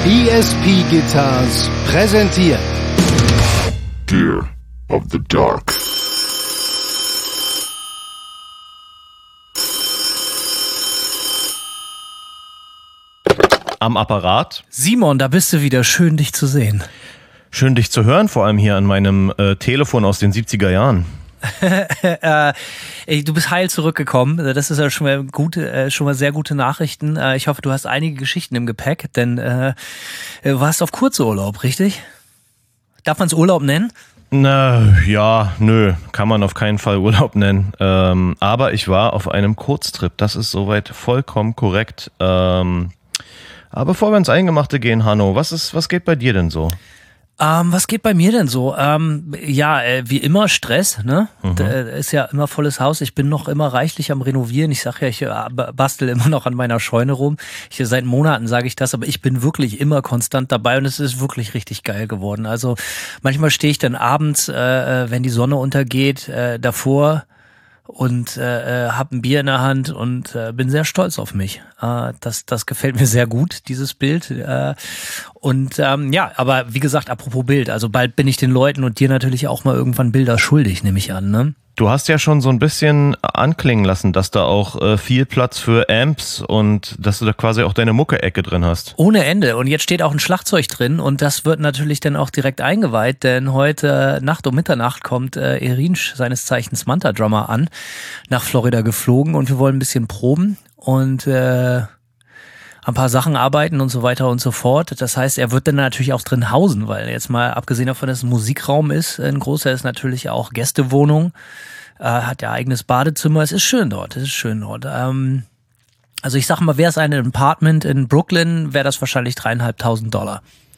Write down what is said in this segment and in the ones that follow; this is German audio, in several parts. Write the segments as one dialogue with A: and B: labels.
A: ESP Guitars präsentiert
B: Gear of the Dark.
C: Am Apparat.
D: Simon, da bist du wieder. Schön, dich zu sehen.
C: Schön, dich zu hören, vor allem hier an meinem Telefon aus den 70er Jahren.
D: Du bist heil zurückgekommen. Das ist ja schon mal sehr gute Nachrichten. Ich hoffe, du hast einige Geschichten im Gepäck, denn du warst auf Kurzurlaub, richtig? Darf man es Urlaub nennen?
C: Na, ja, nö, kann man auf keinen Fall Urlaub nennen. Aber ich war auf einem Kurztrip. Das ist soweit vollkommen korrekt. Aber bevor wir ins Eingemachte gehen, Hanno, was geht bei dir denn so?
D: Was geht bei mir denn so? Wie immer Stress, ne? Da ist ja immer volles Haus. Ich bin noch immer reichlich am Renovieren. Ich sag ja, ich bastel immer noch an meiner Scheune rum. Seit Monaten sage ich das, aber ich bin wirklich immer konstant dabei und es ist wirklich richtig geil geworden. Also manchmal stehe ich dann abends, wenn die Sonne untergeht, davor und habe ein Bier in der Hand und bin sehr stolz auf mich. Das gefällt mir sehr gut, dieses Bild. Aber wie gesagt, apropos Bild, also bald bin ich den Leuten und dir natürlich auch mal irgendwann Bilder schuldig, nehme ich an, ne?
C: Du hast ja schon so ein bisschen anklingen lassen, dass da auch viel Platz für Amps und dass du da quasi auch deine Mucke-Ecke drin hast.
D: Ohne Ende. Und jetzt steht auch ein Schlagzeug drin und das wird natürlich dann auch direkt eingeweiht, denn heute Nacht um Mitternacht kommt Erinsch, seines Zeichens Manta-Drummer, an, nach Florida geflogen und wir wollen ein bisschen proben und ein paar Sachen arbeiten und so weiter und so fort. Das heißt, er wird dann natürlich auch drin hausen, weil jetzt mal abgesehen davon, dass es ein Musikraum ist, ein großer ist natürlich auch Gästewohnung, hat ja eigenes Badezimmer. Es ist schön dort, also ich sag mal, wäre es ein Apartment in Brooklyn, wäre das wahrscheinlich $3.500.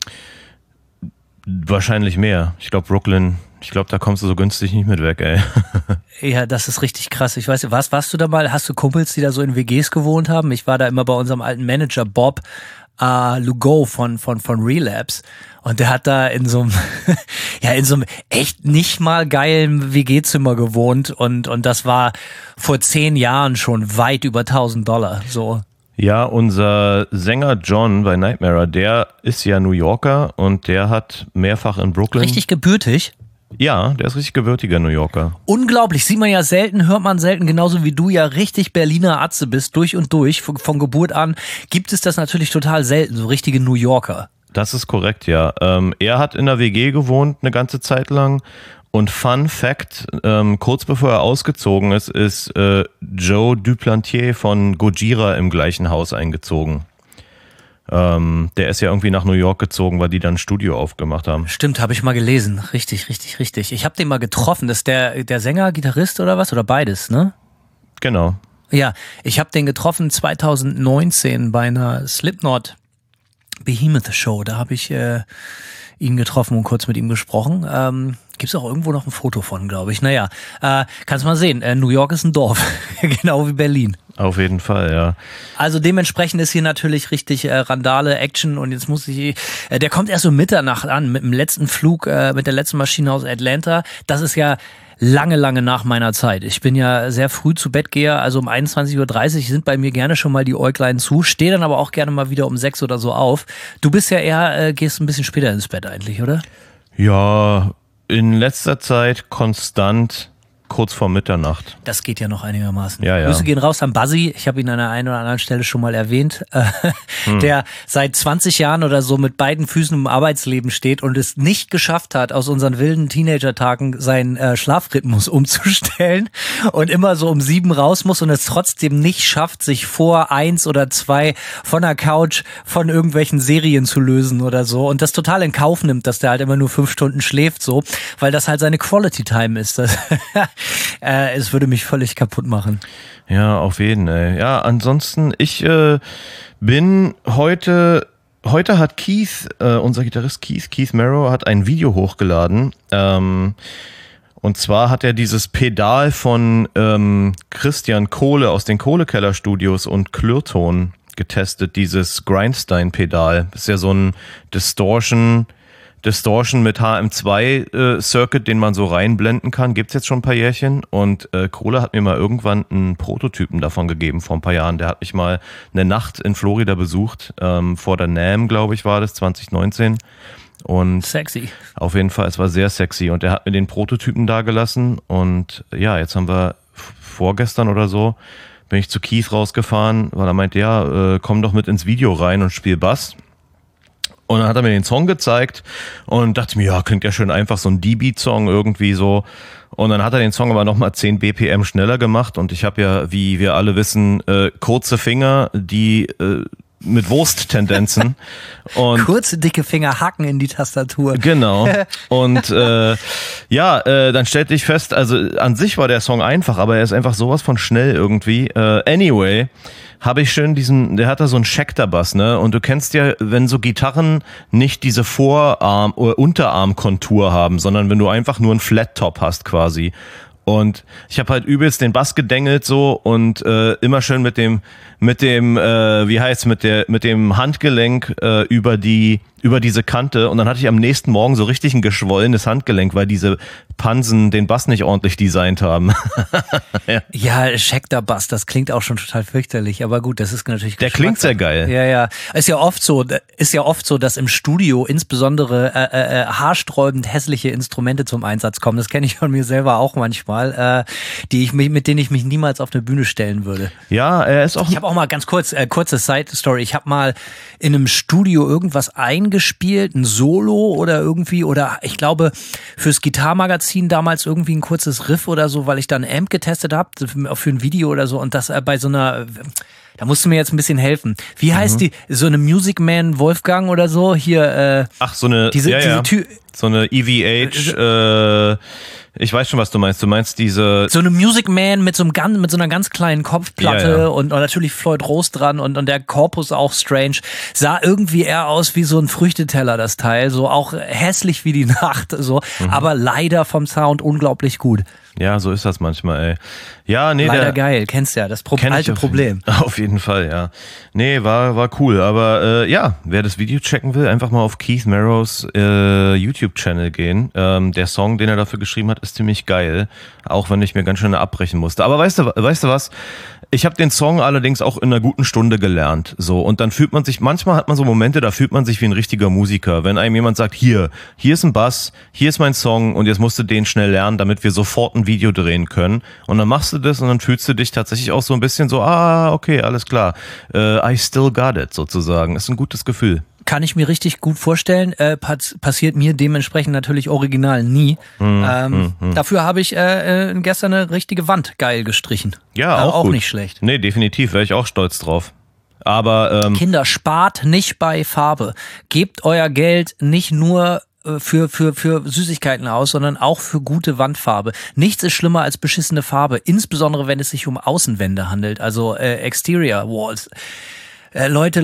C: Wahrscheinlich mehr. Ich glaube Brooklyn, da kommst du so günstig nicht mit weg, ey.
D: Ja, das ist richtig krass. Ich weiß, warst du da mal? Hast du Kumpels, die da so in WGs gewohnt haben? Ich war da immer bei unserem alten Manager Bob Lugo von Relapse und der hat da in so einem echt nicht mal geilen WG-Zimmer gewohnt und das war vor 10 Jahren schon weit über $1.000, so.
C: Ja, unser Sänger John bei Nightmare, der ist ja New Yorker und der hat mehrfach in Brooklyn...
D: Richtig gebürtig?
C: Ja, der ist richtig gebürtiger New Yorker.
D: Unglaublich, sieht man ja selten, hört man selten, genauso wie du ja richtig Berliner Atze bist, durch und durch, von Geburt an, gibt es das natürlich total selten, so richtige New Yorker.
C: Das ist korrekt, ja. Er hat in der WG gewohnt eine ganze Zeit lang und Fun Fact, kurz bevor er ausgezogen ist Joe Duplantier von Gojira im gleichen Haus eingezogen. Der ist ja irgendwie nach New York gezogen, weil die dann ein Studio aufgemacht haben.
D: Stimmt, habe ich mal gelesen. Richtig. Ich habe den mal getroffen. Das ist der Sänger, Gitarrist oder was? Oder beides, ne?
C: Genau.
D: Ja, ich habe den getroffen 2019 bei einer Slipknot Behemoth Show. Da habe ich ihn getroffen und kurz mit ihm gesprochen. Gibt's auch irgendwo noch ein Foto von, glaube ich. Naja, kannst mal sehen. New York ist ein Dorf. Genau wie Berlin.
C: Auf jeden Fall, ja.
D: Also dementsprechend ist hier natürlich richtig Randale, Action und jetzt muss ich, der kommt erst um Mitternacht an mit dem letzten Flug, mit der letzten Maschine aus Atlanta. Das ist ja lange nach meiner Zeit. Ich bin ja sehr früh zu Bett gehe, also um 21.30 Uhr sind bei mir gerne schon mal die Äuglein zu, stehe dann aber auch gerne mal wieder um 6 oder so auf. Du bist ja eher, gehst ein bisschen später ins Bett eigentlich, oder?
C: Ja, in letzter Zeit konstant kurz vor Mitternacht.
D: Das geht ja noch einigermaßen.
C: Ja.
D: Grüße gehen raus an Buzzy. Ich habe ihn an der einen oder anderen Stelle schon mal erwähnt. Der seit 20 Jahren oder so mit beiden Füßen im Arbeitsleben steht und es nicht geschafft hat, aus unseren wilden Teenager-Tagen seinen Schlafrhythmus umzustellen und immer so um 7 raus muss und es trotzdem nicht schafft, sich vor 1 oder 2 von der Couch von irgendwelchen Serien zu lösen oder so und das total in Kauf nimmt, dass der halt immer nur 5 Stunden schläft, so, weil das halt seine Quality Time ist. Es würde mich völlig kaputt machen.
C: Ja, auf jeden Fall. Ja, ansonsten, ich bin heute hat Keith, unser Gitarrist Keith Merrow, hat ein Video hochgeladen. Und zwar hat er dieses Pedal von Christian Kohle aus den Kohlekeller-Studios und Klürton getestet, dieses Grindstein-Pedal. Das ist ja so ein Distortion Distortion mit HM2 Circuit, den man so reinblenden kann, gibt's jetzt schon ein paar Jährchen. Und Krole hat mir mal irgendwann einen Prototypen davon gegeben vor ein paar Jahren. Der hat mich mal eine Nacht in Florida besucht, vor der NAMM, glaube ich, war das, 2019. Und
D: sexy.
C: Auf jeden Fall, es war sehr sexy. Und er hat mir den Prototypen da gelassen. Und ja, jetzt haben wir vorgestern oder so, bin ich zu Keith rausgefahren, weil er meinte, ja, komm doch mit ins Video rein und spiel Bass. Und dann hat er mir den Song gezeigt und dachte mir, ja, klingt ja schön einfach, so ein D-Beat-Song irgendwie so. Und dann hat er den Song aber nochmal 10 BPM schneller gemacht und ich habe ja, wie wir alle wissen, kurze Finger, die mit Wursttendenzen. Und
D: kurze, dicke Finger hacken in die Tastatur.
C: Genau. Und dann stellte ich fest, also an sich war der Song einfach, aber er ist einfach sowas von schnell irgendwie. Anyway, habe ich schön der hat da so einen Schecter-Bass, ne? Und du kennst ja, wenn so Gitarren nicht diese Vorarm- oder Unterarmkontur haben, sondern wenn du einfach nur einen Flat-Top hast quasi. Und ich habe halt übelst den Bass gedengelt so und immer schön mit dem Handgelenk über diese Kante und dann hatte ich am nächsten Morgen so richtig ein geschwollenes Handgelenk, weil diese Pansen den Bass nicht ordentlich designt haben.
D: Ja, Schecter-Bass, das klingt auch schon total fürchterlich, aber gut, das ist natürlich
C: Der klingt sehr geil.
D: Ja. Ist ja oft so, dass im Studio insbesondere haarsträubend hässliche Instrumente zum Einsatz kommen. Das kenne ich von mir selber auch manchmal, mit denen ich mich niemals auf eine Bühne stellen würde.
C: Ja, er ist auch.
D: Ich habe auch mal ganz kurze Side-Story. Ich habe mal in einem Studio irgendwas eingespielt, ein Solo oder ich glaube fürs Gitarrenmagazin damals irgendwie ein kurzes Riff oder so, weil ich dann Amp getestet habe für ein Video oder so und das bei so einer, da musst du mir jetzt ein bisschen helfen. Wie heißt die, so eine Music Man Wolfgang oder so, hier,
C: so eine, so eine EVH, ich weiß schon, was du meinst. Du meinst diese...
D: So eine Music Man mit so einer ganz kleinen Kopfplatte und natürlich Floyd Rose dran und der Korpus auch strange. Sah irgendwie eher aus wie so ein Früchteteller, das Teil. So auch hässlich wie die Nacht, so. Aber leider vom Sound unglaublich gut.
C: Ja, so ist das manchmal, ey. Ja, nee,
D: leider geil, kennst ja, das alte Problem.
C: Auf jeden Fall, ja. Nee, war cool, aber wer das Video checken will, einfach mal auf Keith Merrows YouTube-Channel gehen. Der Song, den er dafür geschrieben hat, ist ziemlich geil, auch wenn ich mir ganz schön abbrechen musste. Aber weißt du was? Ich habe den Song allerdings auch in einer guten Stunde gelernt, so, und dann fühlt man sich, manchmal hat man so Momente, da fühlt man sich wie ein richtiger Musiker, wenn einem jemand sagt, hier ist ein Bass, hier ist mein Song und jetzt musst du den schnell lernen, damit wir sofort ein Video drehen können, und dann machst du das und dann fühlst du dich tatsächlich auch so ein bisschen so, okay, alles klar, I still got it, sozusagen, ist ein gutes Gefühl.
D: Kann ich mir richtig gut vorstellen, passiert mir dementsprechend natürlich original nie. Dafür habe ich gestern eine richtige Wand geil gestrichen.
C: Ja, auch
D: nicht schlecht.
C: Nee, definitiv, wäre ich auch stolz drauf. Aber
D: Kinder, spart nicht bei Farbe. Gebt euer Geld nicht nur für Süßigkeiten aus, sondern auch für gute Wandfarbe. Nichts ist schlimmer als beschissene Farbe, insbesondere wenn es sich um Außenwände handelt, also Exterior Walls. Leute.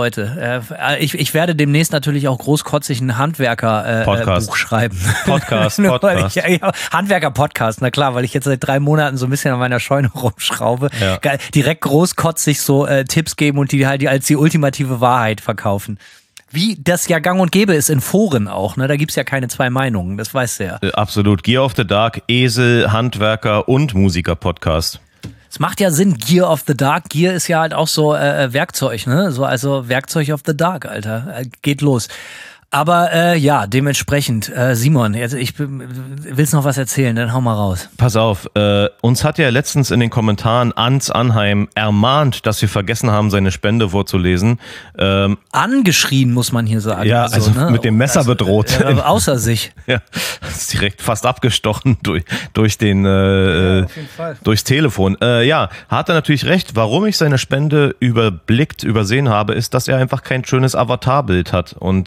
D: Ich werde demnächst natürlich auch großkotzig einen Handwerker-Buch schreiben.
C: Podcast.
D: Handwerker-Podcast, na klar, weil ich jetzt seit 3 Monaten so ein bisschen an meiner Scheune rumschraube. Ja. Direkt großkotzig so Tipps geben und die halt als die ultimative Wahrheit verkaufen. Wie das ja gang und gäbe ist in Foren auch, ne? Da gibt's ja keine 2 Meinungen, das weißt du ja.
C: Absolut. Gear of the Dark, Esel, Handwerker und Musiker-Podcast.
D: Es macht ja Sinn, Gear of the Dark. Gear ist ja halt auch so Werkzeug, ne? So, also Werkzeug of the Dark, Alter. Geht los. Aber dementsprechend, Simon, jetzt, willst noch was erzählen, dann hau mal raus.
C: Pass auf, uns hat ja letztens in den Kommentaren Ans Anheim ermahnt, dass wir vergessen haben, seine Spende vorzulesen.
D: Angeschrien, muss man hier sagen.
C: Ja, also ne? Mit dem Messer bedroht.
D: Außer sich.
C: Ja, ist direkt fast abgestochen durch den auf jeden Fall. Durchs Telefon. Hat er natürlich recht. Warum ich seine Spende übersehen habe, ist, dass er einfach kein schönes Avatarbild hat. Und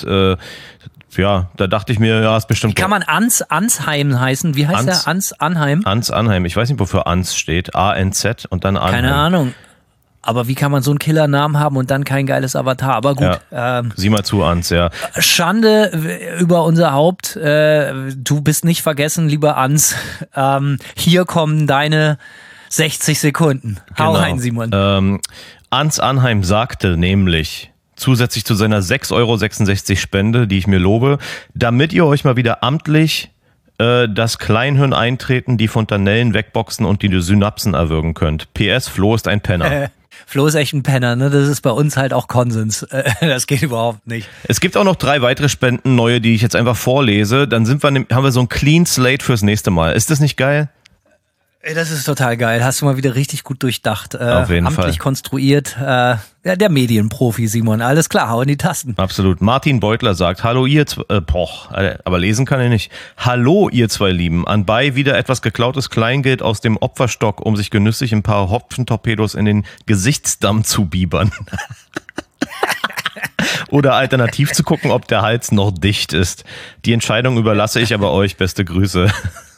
C: da dachte ich mir, ist bestimmt.
D: Wie kann man Ansheim heißen? Wie heißt der? Ans Anheim?
C: Ans Anheim. Ich weiß nicht, wofür Ans steht. ANZ und dann Anheim.
D: Keine Ahnung. Aber wie kann man so einen Killernamen haben und dann kein geiles Avatar? Aber gut.
C: Ja, sieh mal zu, Ans, ja.
D: Schande über unser Haupt. Du bist nicht vergessen, lieber Ans. Hier kommen deine 60 Sekunden. Hau rein, Simon.
C: Ans Anheim sagte nämlich, zusätzlich zu seiner 6,66 € Spende, die ich mir lobe, damit ihr euch mal wieder amtlich das Kleinhirn eintreten, die Fontanellen wegboxen und die Synapsen erwürgen könnt. PS, Flo ist ein Penner.
D: Flo ist echt ein Penner, ne? Das ist bei uns halt auch Konsens. Das geht überhaupt nicht.
C: Es gibt auch noch 3 weitere Spenden, neue, die ich jetzt einfach vorlese. Dann haben wir so ein Clean Slate fürs nächste Mal. Ist das nicht geil?
D: Das ist total geil. Hast du mal wieder richtig gut durchdacht.
C: Auf jeden Fall.
D: Amtlich konstruiert. Ja, der Medienprofi, Simon. Alles klar, hau in die Tasten.
C: Absolut. Martin Beutler sagt, hallo ihr aber lesen kann er nicht. Hallo ihr zwei Lieben. Anbei wieder etwas geklautes Kleingeld aus dem Opferstock, um sich genüsslich ein paar Hopfentorpedos in den Gesichtsdamm zu biebern. Oder alternativ zu gucken, ob der Hals noch dicht ist. Die Entscheidung überlasse ich aber euch. Beste Grüße.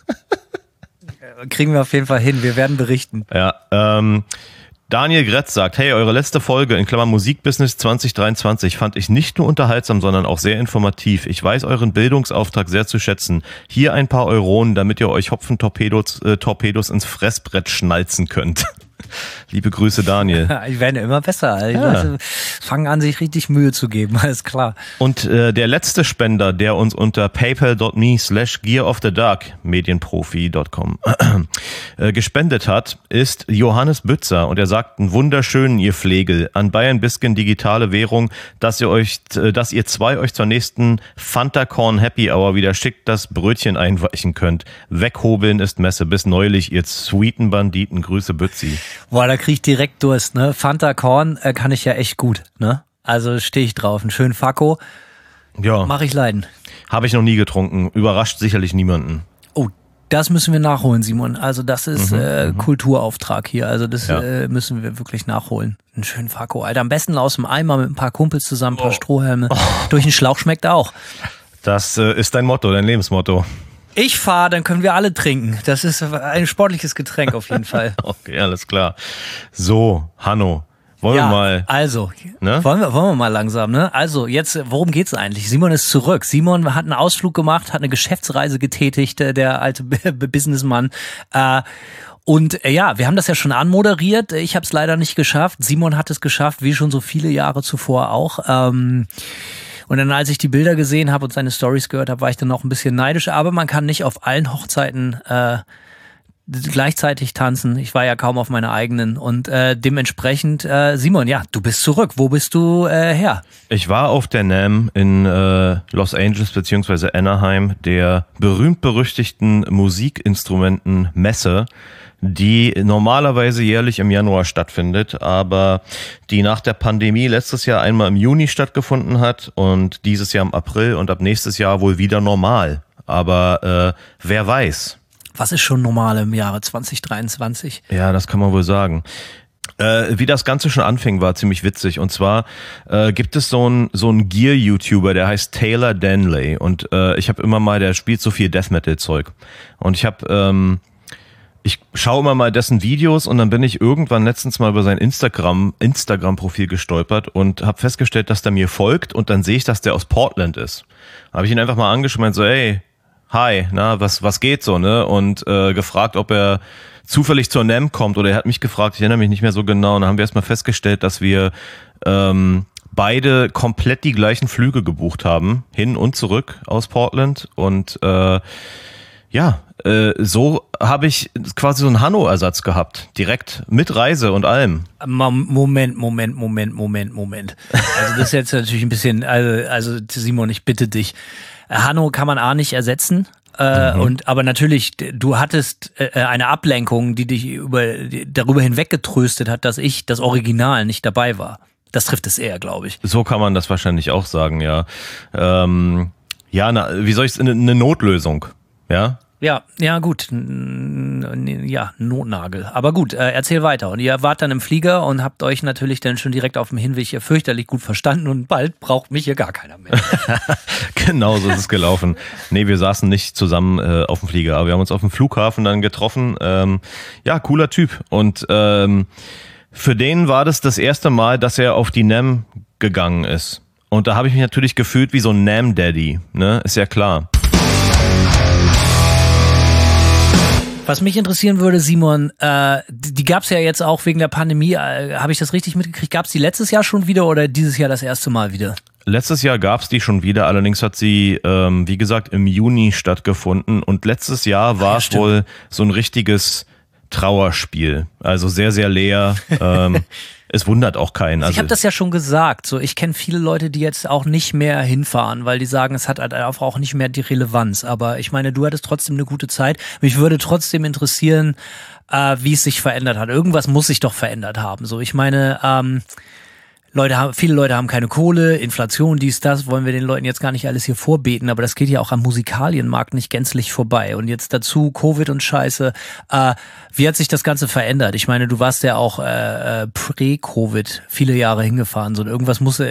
D: Kriegen wir auf jeden Fall hin. Wir werden berichten.
C: Ja, Daniel Gretz sagt, hey, eure letzte Folge in Klammern Musikbusiness 2023 fand ich nicht nur unterhaltsam, sondern auch sehr informativ. Ich weiß euren Bildungsauftrag sehr zu schätzen. Hier ein paar Euronen, damit ihr euch Hopfentorpedos ins Fressbrett schnalzen könnt. Liebe Grüße, Daniel.
D: Die werden ja immer besser. Die Leute fangen an, sich richtig Mühe zu geben, alles klar.
C: Und der letzte Spender, der uns unter paypal.me/gearofthedark, medienprofi.com, gespendet hat, ist Johannes Bützer. Und er sagt, einen wunderschönen, ihr Flegel, an Bayern Bisken digitale Währung, dass ihr zwei euch zur nächsten Fanta-Corn Happy Hour wieder schickt das Brötchen einweichen könnt. Weghobeln ist Messe. Bis neulich, ihr sweeten Banditen. Grüße, Bützi.
D: Boah, da krieg ich direkt Durst, ne? Fanta Korn kann ich ja echt gut, ne? Also stehe ich drauf. Einen schönen Fakko.
C: Ja.
D: Mach ich leiden.
C: Habe ich noch nie getrunken. Überrascht sicherlich niemanden.
D: Oh, das müssen wir nachholen, Simon. Also das ist Kulturauftrag hier. Also das müssen wir wirklich nachholen. Einen schönen Fakko, Alter. Am besten aus dem Eimer mit ein paar Kumpels zusammen, ein paar Strohhalme. Durch den Schlauch schmeckt auch.
C: Das ist dein Motto, dein Lebensmotto.
D: Ich fahre, dann können wir alle trinken. Das ist ein sportliches Getränk auf jeden Fall.
C: Okay, alles klar. So, Hanno, wollen wir mal.
D: Also,
C: ne?
D: wollen wir mal langsam, ne? Also, jetzt, worum geht's eigentlich? Simon ist zurück. Simon hat einen Ausflug gemacht, hat eine Geschäftsreise getätigt, der alte Businessmann. Und wir haben das ja schon anmoderiert. Ich habe es leider nicht geschafft. Simon hat es geschafft, wie schon so viele Jahre zuvor auch. Und dann, als ich die Bilder gesehen habe und seine Stories gehört habe, war ich dann noch ein bisschen neidisch. Aber man kann nicht auf allen Hochzeiten gleichzeitig tanzen. Ich war ja kaum auf meiner eigenen. Und dementsprechend, Simon, ja, du bist zurück. Wo bist du her?
C: Ich war auf der NAMM in Los Angeles beziehungsweise Anaheim, der berühmt-berüchtigten Musikinstrumenten-Messe, die normalerweise jährlich im Januar stattfindet, aber die nach der Pandemie letztes Jahr einmal im Juni stattgefunden hat und dieses Jahr im April und ab nächstes Jahr wohl wieder normal. Aber wer weiß.
D: Was ist schon normal im Jahre 2023?
C: Ja, das kann man wohl sagen. Wie das Ganze schon anfing, war ziemlich witzig. Und zwar gibt es so einen Gear-YouTuber, der heißt Taylor Danley. Und ich habe immer mal, der spielt so viel Death-Metal-Zeug. Und ich schaue immer mal dessen Videos und dann bin ich irgendwann letztens mal über sein Instagram-Profil gestolpert und habe festgestellt, dass der mir folgt und dann sehe ich, dass der aus Portland ist. Habe ich ihn einfach mal angeschrieben, so, hey, hi, na, was geht so, ne? Und gefragt, ob er zufällig zur NAMM kommt oder er hat mich gefragt, ich erinnere mich nicht mehr so genau. Und dann haben wir erstmal festgestellt, dass wir beide komplett die gleichen Flüge gebucht haben, hin und zurück aus Portland und so habe ich quasi so einen Hanno-Ersatz gehabt. Direkt mit Reise und allem.
D: Moment. Also das ist jetzt natürlich ein bisschen, also Simon, ich bitte dich. Hanno kann man A nicht ersetzen. Aber natürlich, du hattest eine Ablenkung, die dich darüber hinweggetröstet hat, dass ich das Original nicht dabei war. Das trifft es eher, glaube ich.
C: So kann man das wahrscheinlich auch sagen, ja. Wie soll ich es, eine Notlösung, ja?
D: Ja, gut. Ja, Notnagel. Aber gut, erzähl weiter. Und ihr wart dann im Flieger und habt euch natürlich dann schon direkt auf dem Hinweg hier fürchterlich gut verstanden und bald braucht mich hier gar keiner mehr.
C: Genau, so ist es gelaufen. Nee, wir saßen nicht zusammen auf dem Flieger, aber wir haben uns auf dem Flughafen dann getroffen. Cooler Typ. Und für den war das erste Mal, dass er auf die NAMM gegangen ist. Und da habe ich mich natürlich gefühlt wie so ein NAMM-Daddy, ne? Ist ja klar.
D: Was mich interessieren würde, Simon, die gab's ja jetzt auch wegen der Pandemie. Habe ich das richtig mitgekriegt? Gab's die letztes Jahr schon wieder oder dieses Jahr das erste Mal wieder?
C: Letztes Jahr gab's die schon wieder, allerdings hat sie, wie gesagt, im Juni stattgefunden. Und letztes Jahr war es wohl so ein richtiges Trauerspiel. Also sehr, sehr leer. Es wundert auch keinen.
D: Also ich habe das ja schon gesagt. So, ich kenne viele Leute, die jetzt auch nicht mehr hinfahren, weil die sagen, es hat halt einfach auch nicht mehr die Relevanz. Aber ich meine, du hattest trotzdem eine gute Zeit. Mich würde trotzdem interessieren, wie es sich verändert hat. Irgendwas muss sich doch verändert haben. So, ich meine, viele Leute haben keine Kohle, Inflation, dies, das, wollen wir den Leuten jetzt gar nicht alles hier vorbeten, aber das geht ja auch am Musikalienmarkt nicht gänzlich vorbei. Und jetzt dazu Covid und Scheiße. Wie hat sich das Ganze verändert? Ich meine, du warst ja auch prä-Covid viele Jahre hingefahren. So, irgendwas muss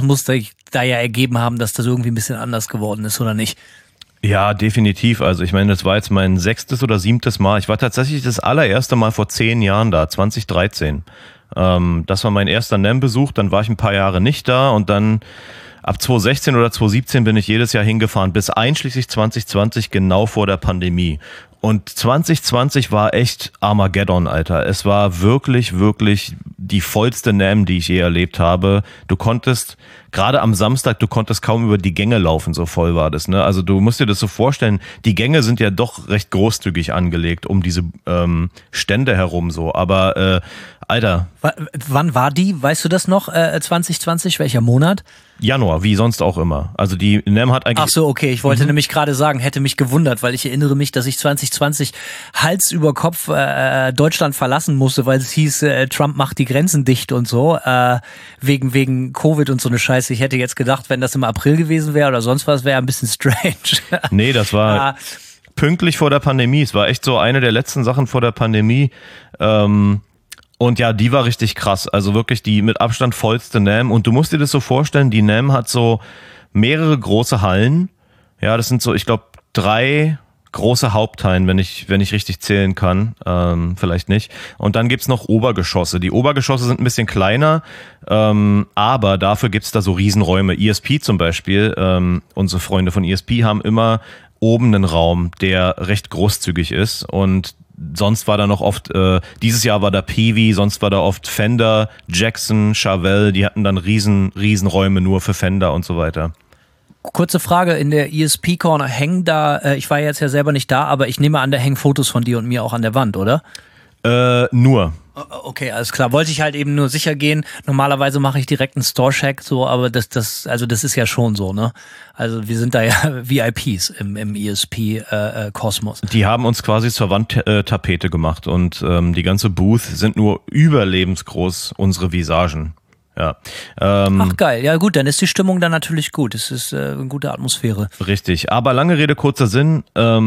D: da ja ergeben haben, dass das irgendwie ein bisschen anders geworden ist, oder nicht?
C: Ja, definitiv. Also ich meine, das war jetzt mein 6. oder 7. Mal. Ich war tatsächlich das allererste Mal vor 10 Jahren da, 2013. Das war mein erster NAMM-Besuch, dann war ich ein paar Jahre nicht da und dann ab 2016 oder 2017 bin ich jedes Jahr hingefahren, bis einschließlich 2020, genau vor der Pandemie. Und 2020 war echt Armageddon, Alter. Es war wirklich, wirklich die vollste NAMM, die ich je erlebt habe. Du konntest, gerade am Samstag, du konntest kaum über die Gänge laufen, so voll war das, ne? Also du musst dir das so vorstellen, die Gänge sind ja doch recht großzügig angelegt um diese Stände herum so, aber Alter.
D: Wann war die? Weißt du das noch? 2020? Welcher Monat?
C: Januar, wie sonst auch immer. Also die NAMM hat eigentlich...
D: Ach so, okay. Ich wollte nämlich gerade sagen, hätte mich gewundert, weil ich erinnere mich, dass ich 2020 Hals über Kopf Deutschland verlassen musste, weil es hieß, Trump macht die Grenzen dicht und so, wegen Covid und so eine Scheiße. Ich hätte jetzt gedacht, wenn das im April gewesen wäre oder sonst was, wäre ein bisschen strange.
C: Nee, das war pünktlich vor der Pandemie. Es war echt so eine der letzten Sachen vor der Pandemie. Und ja, die war richtig krass. Also wirklich die mit Abstand vollste NAMM. Und du musst dir das so vorstellen, die NAMM hat so mehrere große Hallen. Ja, das sind so, ich glaube, 3 große Haupthallen, wenn ich richtig zählen kann. Vielleicht nicht. Und dann gibt's noch Obergeschosse. Die Obergeschosse sind ein bisschen kleiner, aber dafür gibt's da so Riesenräume. ESP zum Beispiel, unsere Freunde von ESP haben immer oben einen Raum, der recht großzügig ist und sonst war da noch oft, dieses Jahr war da Peavey, sonst war da oft Fender, Jackson, Chevelle, die hatten dann Riesenräume nur für Fender und so weiter.
D: Kurze Frage, in der ESP Corner hängen da, ich war jetzt ja selber nicht da, aber ich nehme an, da hängen Fotos von dir und mir auch an der Wand, oder?
C: Nur.
D: Okay, alles klar. Wollte ich halt eben nur sicher gehen. Normalerweise mache ich direkt einen Store-Check, so, aber das ist ja schon so, ne? Also wir sind da ja VIPs im ESP-Kosmos.
C: Die haben uns quasi zur Wandtapete gemacht und die ganze Booth sind nur überlebensgroß unsere Visagen. Ja.
D: Ach geil, ja gut, dann ist die Stimmung da natürlich gut. Es ist eine gute Atmosphäre.
C: Richtig, aber lange Rede, kurzer Sinn,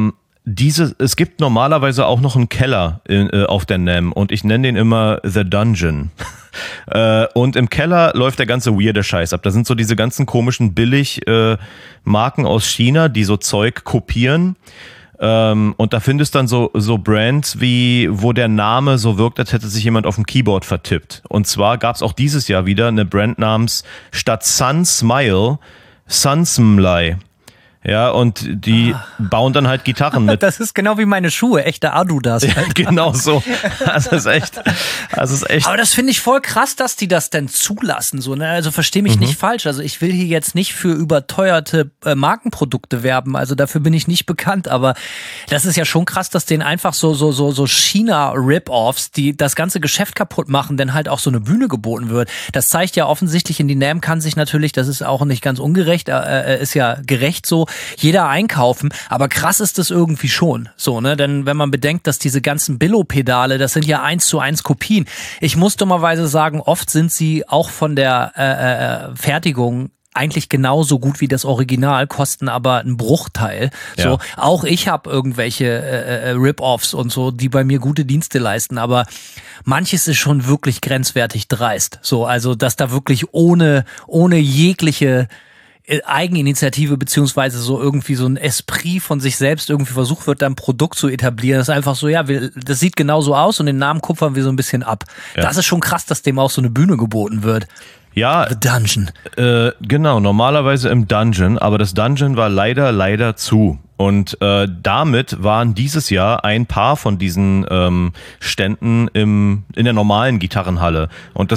C: es gibt normalerweise auch noch einen Keller auf der NAMM und ich nenne den immer The Dungeon. Und im Keller läuft der ganze weirde Scheiß ab. Da sind so diese ganzen komischen Billig-Marken aus China, die so Zeug kopieren. Und da findest dann so Brands wo der Name so wirkt, als hätte sich jemand auf dem Keyboard vertippt. Und zwar gab es auch dieses Jahr wieder eine Brand namens statt Sun Smile Sunsmlai. Ja, und die bauen dann halt Gitarren mit.
D: Das ist genau wie meine Schuhe, echte Adidas.
C: Ja, genau so. Das ist echt.
D: Aber das finde ich voll krass, dass die das denn zulassen, so, ne? Also versteh mich nicht falsch. Also ich will hier jetzt nicht für überteuerte Markenprodukte werben. Also dafür bin ich nicht bekannt. Aber das ist ja schon krass, dass denen einfach so China-Rip-Offs, die das ganze Geschäft kaputt machen, denn halt auch so eine Bühne geboten wird. Das zeigt ja offensichtlich, in die NAMM kann sich natürlich, das ist auch nicht ganz ungerecht, ist ja gerecht so, jeder einkaufen, aber krass ist das irgendwie schon, so, ne, denn wenn man bedenkt, dass diese ganzen Billo-Pedale, das sind ja 1:1 Kopien. Ich muss dummerweise sagen, oft sind sie auch von der Fertigung eigentlich genauso gut wie das Original, kosten aber einen Bruchteil. So, ja. Auch ich habe irgendwelche Rip-Offs und so, die bei mir gute Dienste leisten, aber manches ist schon wirklich grenzwertig dreist. So, also dass da wirklich ohne jegliche Eigeninitiative beziehungsweise so irgendwie so ein Esprit von sich selbst irgendwie versucht wird, da ein Produkt zu etablieren. Das ist einfach so, ja, das sieht genau so aus und den Namen kupfern wir so ein bisschen ab. Ja. Das ist schon krass, dass dem auch so eine Bühne geboten wird.
C: Ja,
D: The Dungeon.
C: Genau, normalerweise im Dungeon, aber das Dungeon war leider zu. Und damit waren dieses Jahr ein paar von diesen Ständen in der normalen Gitarrenhalle. Und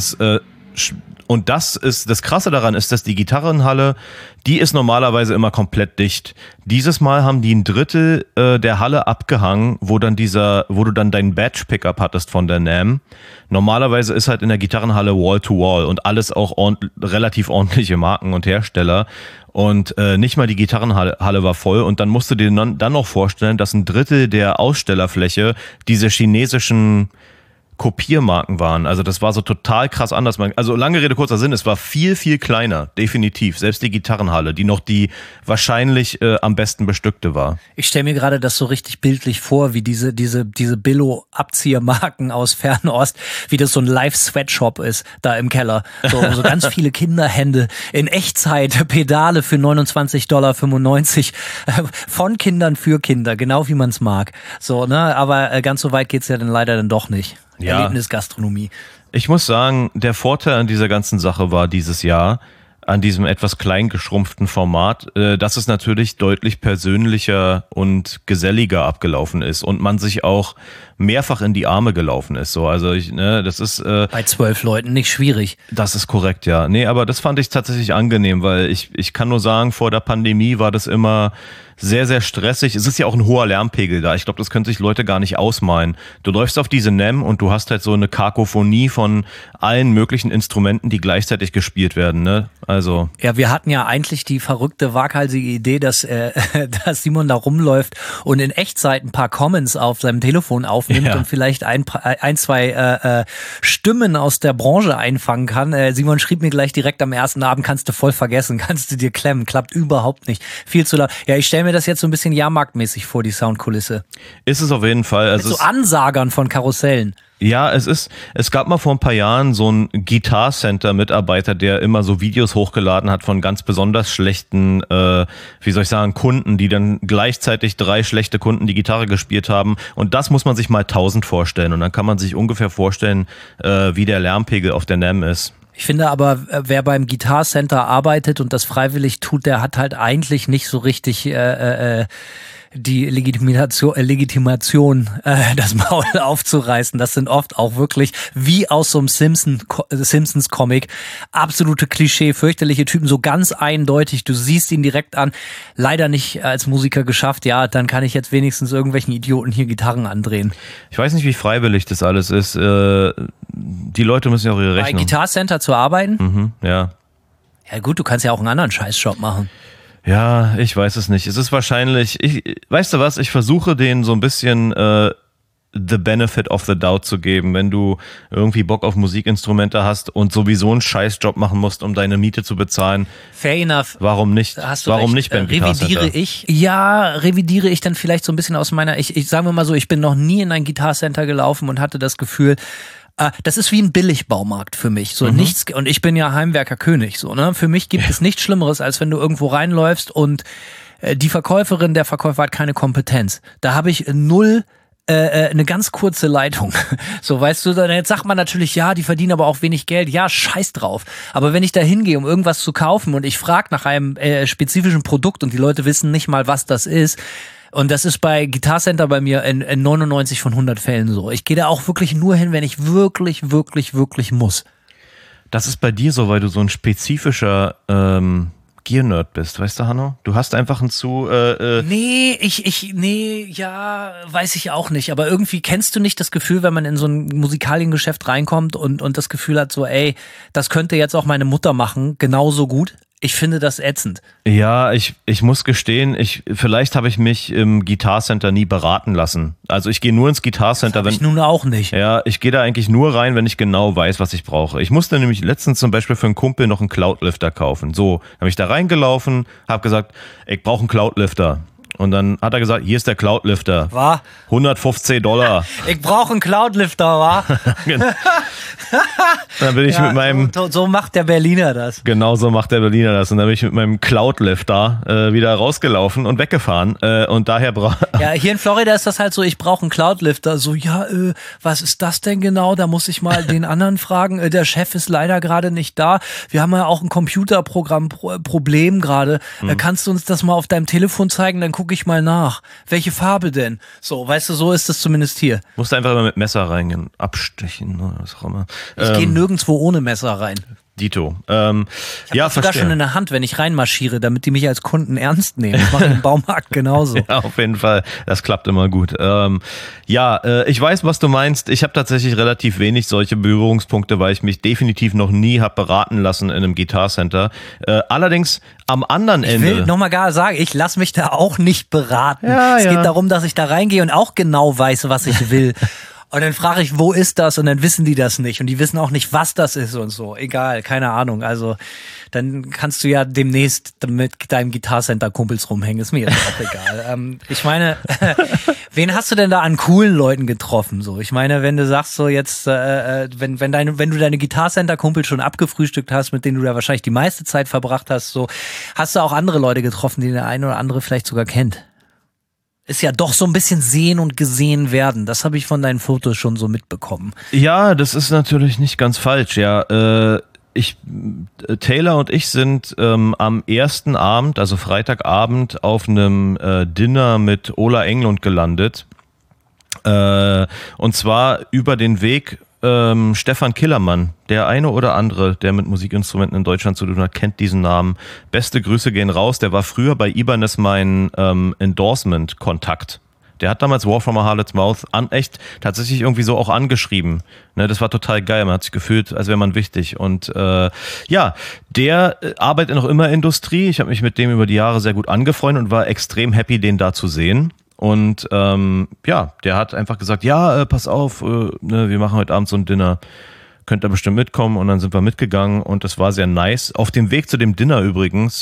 C: das ist das Krasse daran ist, dass die Gitarrenhalle, die ist normalerweise immer komplett dicht. Dieses Mal haben die ein Drittel der Halle abgehangen, wo du dann deinen Badge-Pickup hattest von der NAMM. Normalerweise ist halt in der Gitarrenhalle Wall-to-Wall und alles auch relativ ordentliche Marken und Hersteller. Und nicht mal die Gitarrenhalle war voll. Und dann musst du dir dann noch vorstellen, dass ein Drittel der Ausstellerfläche diese chinesischen Kopiermarken waren. Also das war so total krass anders. Also lange Rede, kurzer Sinn, es war viel, viel kleiner, definitiv. Selbst die Gitarrenhalle, die noch die wahrscheinlich am besten bestückte war. Ich
D: stelle mir gerade das so richtig bildlich vor, wie diese Billo-Abziehermarken aus Fernost, wie das so ein Live-Sweatshop ist, da im Keller. So ganz viele Kinderhände in Echtzeit, Pedale für $29,95 von Kindern für Kinder, genau wie man es mag. So, ne? Aber ganz so weit geht's ja dann leider dann doch nicht.
C: Ja.
D: Erlebnisgastronomie.
C: Ich muss sagen, der Vorteil an dieser ganzen Sache war dieses Jahr, an diesem etwas klein geschrumpften Format, dass es natürlich deutlich persönlicher und geselliger abgelaufen ist und man sich auch mehrfach in die Arme gelaufen ist. So, also das ist
D: bei 12 Leuten nicht schwierig.
C: Das ist korrekt, ja. Nee, aber das fand ich tatsächlich angenehm, weil ich kann nur sagen, vor der Pandemie war das immer sehr, sehr stressig. Es ist ja auch ein hoher Lärmpegel da. Ich glaube, das können sich Leute gar nicht ausmalen. Du läufst auf diese NAMM und du hast halt so eine Kakophonie von allen möglichen Instrumenten, die gleichzeitig gespielt werden, ne? Also.
D: Ja, wir hatten ja eigentlich die verrückte, waghalsige Idee, dass Simon da rumläuft und in Echtzeit ein paar Comments auf seinem Telefon aufnimmt und vielleicht ein, zwei Stimmen aus der Branche einfangen kann. Simon schrieb mir gleich direkt am ersten Abend, kannst du voll vergessen, kannst du dir klemmen, klappt überhaupt nicht. Viel zu laut. Ja, ich stelle mir das jetzt so ein bisschen jahrmarktmäßig vor, die Soundkulisse.
C: Ist es auf jeden Fall.
D: Also mit so Ansagern von Karussellen.
C: Ja, es gab mal vor ein paar Jahren so einen Guitar Center Mitarbeiter, der immer so Videos hochgeladen hat von ganz besonders schlechten, Kunden, die dann gleichzeitig 3 schlechte Kunden die Gitarre gespielt haben. Und das muss man sich mal 1000 vorstellen. Und dann kann man sich ungefähr vorstellen, wie der Lärmpegel auf der NAMM ist.
D: Ich finde aber, wer beim Guitar Center arbeitet und das freiwillig tut, der hat halt eigentlich nicht so richtig die Legitimation, das Maul aufzureißen. Das sind oft auch wirklich, wie aus so einem Simpsons-Comic, absolute Klischee, fürchterliche Typen, so ganz eindeutig. Du siehst ihn direkt an. Leider nicht als Musiker geschafft. Ja, dann kann ich jetzt wenigstens irgendwelchen Idioten hier Gitarren andrehen.
C: Ich weiß nicht, wie freiwillig das alles ist. Die Leute müssen ja auch ihre Rechnung.
D: Bei Guitar Center zu arbeiten?
C: Ja.
D: Ja gut, du kannst ja auch einen anderen Scheißjob machen.
C: Ja, ich weiß es nicht. Es ist wahrscheinlich, weißt du was, ich versuche denen so ein bisschen the benefit of the doubt zu geben, wenn du irgendwie Bock auf Musikinstrumente hast und sowieso einen Scheißjob machen musst, um deine Miete zu bezahlen.
D: Fair enough.
C: Warum nicht? Warum nicht beim Guitar Center?
D: Revidiere ich dann vielleicht so ein bisschen aus meiner, ich sagen wir mal so, ich bin noch nie in ein Guitar Center gelaufen und hatte das Gefühl, das ist wie ein Billigbaumarkt für mich. So nichts, und ich bin ja Heimwerkerkönig, so, ne? Für mich gibt es nichts Schlimmeres, als wenn du irgendwo reinläufst und die Verkäuferin, der Verkäufer hat keine Kompetenz. Da habe ich null eine ganz kurze Leitung. So, weißt du, jetzt sagt man natürlich, ja, die verdienen aber auch wenig Geld. Ja, scheiß drauf. Aber wenn ich da hingehe, um irgendwas zu kaufen und ich frage nach einem spezifischen Produkt und die Leute wissen nicht mal, was das ist, und das ist bei Guitar Center bei mir in 99 von 100 Fällen so. Ich gehe da auch wirklich nur hin, wenn ich wirklich, wirklich, wirklich muss.
C: Das ist bei dir so, weil du so ein spezifischer Gear-Nerd bist, weißt du, Hanno? Du hast einfach ein zu...
D: Nee, weiß ich auch nicht. Aber irgendwie kennst du nicht das Gefühl, wenn man in so ein Musikaliengeschäft reinkommt und das Gefühl hat so, ey, das könnte jetzt auch meine Mutter machen, genauso gut. Ich finde das ätzend.
C: Ja, ich muss gestehen, vielleicht habe ich mich im Guitar Center nie beraten lassen. Also ich gehe nur ins Guitar Center,
D: wenn ich nun auch nicht.
C: Ja, ich gehe da eigentlich nur rein, wenn ich genau weiß, was ich brauche. Ich musste nämlich letztens zum Beispiel für einen Kumpel noch einen Cloudlifter kaufen. So, habe ich da reingelaufen, habe gesagt, ich brauche einen Cloudlifter. Und dann hat er gesagt, hier ist der Cloudlifter.
D: War?
C: $115.
D: Ich brauche einen Cloudlifter, wa?
C: Dann bin ich mit meinem...
D: So macht der Berliner das.
C: Genau so macht der Berliner das. Und dann bin ich mit meinem Cloudlift da wieder rausgelaufen und weggefahren. Und daher
D: ja, hier in Florida ist das halt so, ich brauche einen Cloudlifter. So, ja, was ist das denn genau? Da muss ich mal den anderen fragen. Der Chef ist leider gerade nicht da. Wir haben ja auch ein Computerprogramm-Problem gerade. Kannst du uns das mal auf deinem Telefon zeigen? Dann gucke ich mal nach. Welche Farbe denn? So, weißt du, so ist es zumindest hier.
C: Musst du einfach immer mit Messer reingehen, abstechen oder was auch immer.
D: Ich gehe nirgendwo ohne Messer rein.
C: Dito.
D: Ich habe das sogar schon in der Hand, wenn ich reinmarschiere, damit die mich als Kunden ernst nehmen. Das mache ich im Baumarkt genauso.
C: Ja, auf jeden Fall. Das klappt immer gut. Ich weiß, was du meinst. Ich habe tatsächlich relativ wenig solche Berührungspunkte, weil ich mich definitiv noch nie habe beraten lassen in einem Guitar Center. Allerdings am anderen Ende.
D: Ich will nochmal gar sagen, ich lasse mich da auch nicht beraten.
C: Ja,
D: es geht darum, dass ich da reingehe und auch genau weiß, was ich will. Und dann frage ich, wo ist das? Und dann wissen die das nicht. Und die wissen auch nicht, was das ist und so. Egal, keine Ahnung. Also dann kannst du ja demnächst mit deinem Guitar Center Kumpels rumhängen. Ist mir jetzt auch egal. Ich meine, wen hast du denn da an coolen Leuten getroffen? So, ich meine, wenn du sagst so jetzt, wenn du deine Guitar Center Kumpels schon abgefrühstückt hast, mit denen du da wahrscheinlich die meiste Zeit verbracht hast, so hast du auch andere Leute getroffen, die der eine oder andere vielleicht sogar kennt. Ist ja doch so ein bisschen sehen und gesehen werden. Das habe ich von deinen Fotos schon so mitbekommen.
C: Ja, das ist natürlich nicht ganz falsch. Ja, Taylor und ich sind am ersten Abend, also Freitagabend, auf einem Dinner mit Ola Englund gelandet. Und zwar über den Weg Stefan Killermann. Der eine oder andere, der mit Musikinstrumenten in Deutschland zu tun hat, kennt diesen Namen. Beste Grüße gehen raus. Der war früher bei Ibanez mein Endorsement-Kontakt. Der hat damals War from a Harlot's Mouth echt tatsächlich irgendwie so auch angeschrieben. Ne, das war total geil. Man hat sich gefühlt, als wäre man wichtig. Und der arbeitet noch immer Industrie. Ich habe mich mit dem über die Jahre sehr gut angefreundet und war extrem happy, den da zu sehen. Und der hat einfach gesagt, pass auf, wir machen heute Abend so ein Dinner. Könnt ihr bestimmt mitkommen. Und dann sind wir mitgegangen und das war sehr nice. Auf dem Weg zu dem Dinner übrigens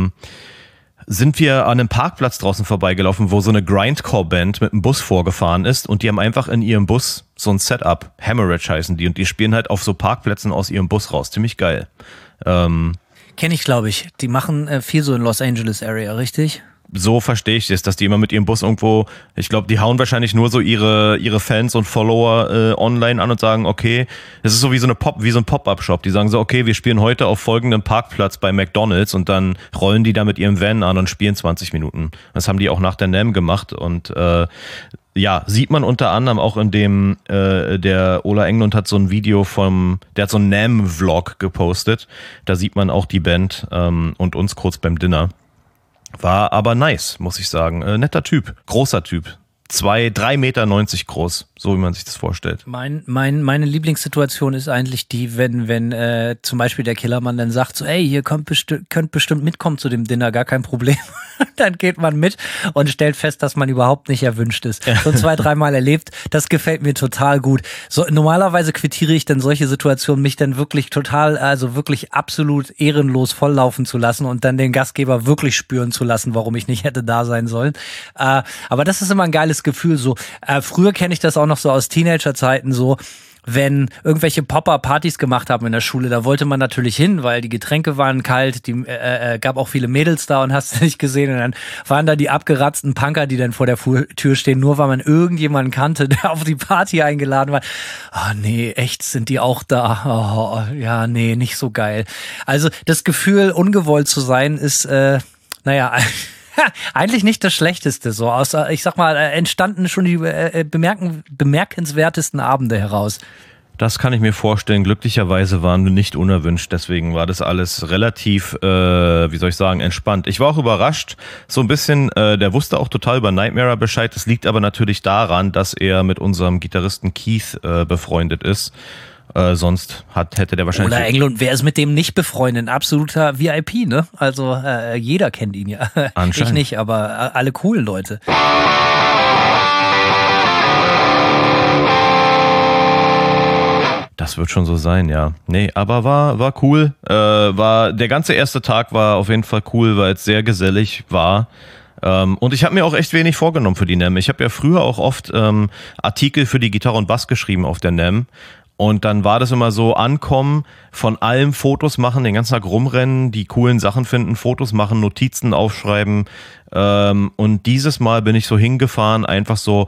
C: sind wir an einem Parkplatz draußen vorbeigelaufen, wo so eine Grindcore-Band mit einem Bus vorgefahren ist und die haben einfach in ihrem Bus so ein Setup, Hemorrhage heißen die, und die spielen halt auf so Parkplätzen aus ihrem Bus raus. Ziemlich geil.
D: Kenne ich, glaube ich. Die machen viel so in Los Angeles Area, richtig?
C: So verstehe ich das, dass die immer mit ihrem Bus irgendwo, ich glaube, die hauen wahrscheinlich nur so ihre Fans und Follower online an und sagen, okay, das ist so wie so ein Pop-Up-Shop. Die sagen so, okay, wir spielen heute auf folgendem Parkplatz bei McDonald's und dann rollen die da mit ihrem Van an und spielen 20 Minuten. Das haben die auch nach der NAMM gemacht und sieht man unter anderem auch in dem, der Ola Englund hat so ein Video der hat so einen NAMM-Vlog gepostet. Da sieht man auch die Band und uns kurz beim Dinner. War aber nice, muss ich sagen. Netter Typ, großer Typ. 3,90 Meter groß, so wie man sich das vorstellt.
D: Meine Lieblingssituation ist eigentlich die, wenn zum Beispiel der Killermann dann sagt so, ey, ihr könnt bestimmt mitkommen zu dem Dinner, gar kein Problem. Dann geht man mit und stellt fest, dass man überhaupt nicht erwünscht ist. So 2-3 Mal erlebt, das gefällt mir total gut. So normalerweise quittiere ich dann solche Situationen, mich dann wirklich total, also wirklich absolut ehrenlos volllaufen zu lassen und dann den Gastgeber wirklich spüren zu lassen, warum ich nicht hätte da sein sollen. Aber das ist immer ein geiles Gefühl. So früher kenne ich das auch noch so aus Teenagerzeiten so, wenn irgendwelche Popper-Partys gemacht haben in der Schule, da wollte man natürlich hin, weil die Getränke waren kalt, die gab auch viele Mädels da und hast du nicht gesehen und dann waren da die abgeratzten Punker, die dann vor der Tür stehen, nur weil man irgendjemanden kannte, der auf die Party eingeladen war. Ah, nee, echt, sind die auch da? Oh, ja, nee, nicht so geil. Also das Gefühl, ungewollt zu sein, ist, eigentlich nicht das Schlechteste, so aus, ich sag mal, entstanden schon die bemerkenswertesten Abende heraus.
C: Das kann ich mir vorstellen. Glücklicherweise waren wir nicht unerwünscht, deswegen war das alles relativ, entspannt. Ich war auch überrascht, so ein bisschen, der wusste auch total über Nightmare Bescheid. Das liegt aber natürlich daran, dass er mit unserem Gitarristen Keith befreundet ist. Sonst hätte der wahrscheinlich...
D: Oder Englund, wer ist mit dem nicht befreundet? Ein absoluter VIP, ne? Also jeder kennt ihn ja. Ich nicht, aber alle coolen Leute.
C: Das wird schon so sein, ja. Nee, aber war cool. Der ganze erste Tag war auf jeden Fall cool, weil es sehr gesellig war. Und ich habe mir auch echt wenig vorgenommen für die NAMM. Ich habe ja früher auch oft Artikel für die Gitarre und Bass geschrieben auf der NAMM. Und dann war das immer so, ankommen, von allem Fotos machen, den ganzen Tag rumrennen, die coolen Sachen finden, Fotos machen, Notizen aufschreiben. Und dieses Mal bin ich so hingefahren, einfach so,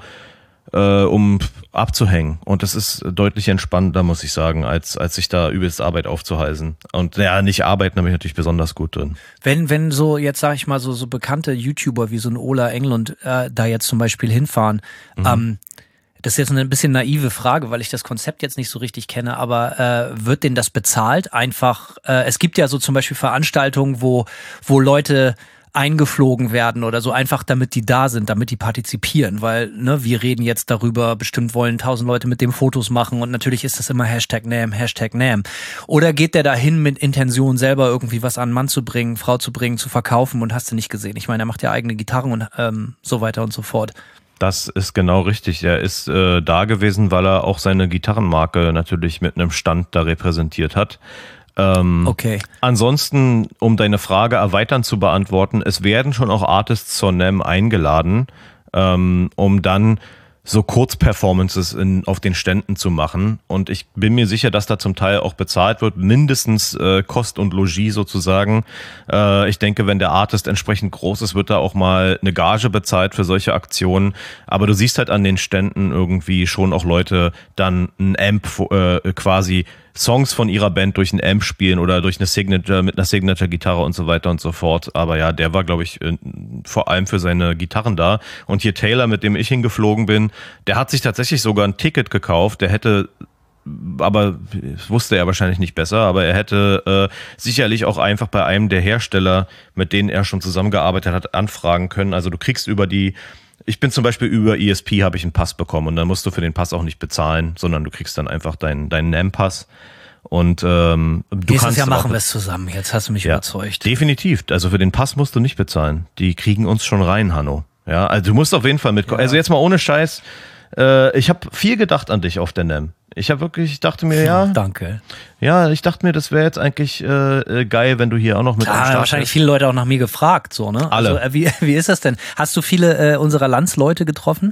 C: um abzuhängen. Und das ist deutlich entspannter, muss ich sagen, als sich da übelst Arbeit aufzuhalsen. Und ja, nicht arbeiten, da bin ich natürlich besonders gut drin.
D: Wenn so, jetzt sag ich mal, so bekannte YouTuber wie so ein Ola Englund da jetzt zum Beispiel hinfahren, das ist jetzt eine bisschen naive Frage, weil ich das Konzept jetzt nicht so richtig kenne, aber wird denen das bezahlt? Einfach, es gibt ja so zum Beispiel Veranstaltungen, wo Leute eingeflogen werden oder so, einfach damit die da sind, damit die partizipieren, weil ne, wir reden jetzt darüber, bestimmt wollen 1000 Leute mit dem Fotos machen und natürlich ist das immer #NAM. Oder geht der dahin mit Intention, selber irgendwie was an einen Mann zu bringen, Frau zu bringen, zu verkaufen und hast du nicht gesehen? Ich meine, er macht ja eigene Gitarren und so weiter und so fort.
C: Das ist genau richtig. Er ist da gewesen, weil er auch seine Gitarrenmarke natürlich mit einem Stand da repräsentiert hat.
D: Okay.
C: Ansonsten, um deine Frage erweiternd zu beantworten, es werden schon auch Artists zur NAMM eingeladen, um dann so Kurzperformances auf den Ständen zu machen. Und ich bin mir sicher, dass da zum Teil auch bezahlt wird, mindestens Kost und Logis sozusagen. Ich denke, wenn der Artist entsprechend groß ist, wird da auch mal eine Gage bezahlt für solche Aktionen. Aber du siehst halt an den Ständen irgendwie schon auch Leute dann ein Amp quasi Songs von ihrer Band durch ein Amp spielen oder durch eine Signature mit einer Signature-Gitarre und so weiter und so fort. Aber ja, der war, glaube ich, vor allem für seine Gitarren da. Und hier Taylor, mit dem ich hingeflogen bin, der hat sich tatsächlich sogar ein Ticket gekauft. Der hätte, aber das wusste er wahrscheinlich nicht besser, aber er hätte sicherlich auch einfach bei einem der Hersteller, mit denen er schon zusammengearbeitet hat, anfragen können. Also du kriegst ich bin zum Beispiel über ESP habe ich einen Pass bekommen und dann musst du für den Pass auch nicht bezahlen, sondern du kriegst dann einfach deinen NAMM-Pass und
D: Nächstes Jahr machen wir es zusammen, jetzt hast du mich überzeugt.
C: Definitiv, also für den Pass musst du nicht bezahlen, die kriegen uns schon rein, Hanno. Ja, also du musst auf jeden Fall mitkommen. Ja. Also jetzt mal ohne Scheiß, ich habe viel gedacht an dich auf der NAMM. Ich dachte mir,
D: danke.
C: Ja, ich dachte mir, das wäre jetzt eigentlich geil, wenn du hier auch noch mit am Start
D: wahrscheinlich
C: bist.
D: Viele Leute auch nach mir gefragt, so, ne?
C: Alle.
D: Also, wie ist das denn? Hast du viele unserer Landsleute getroffen?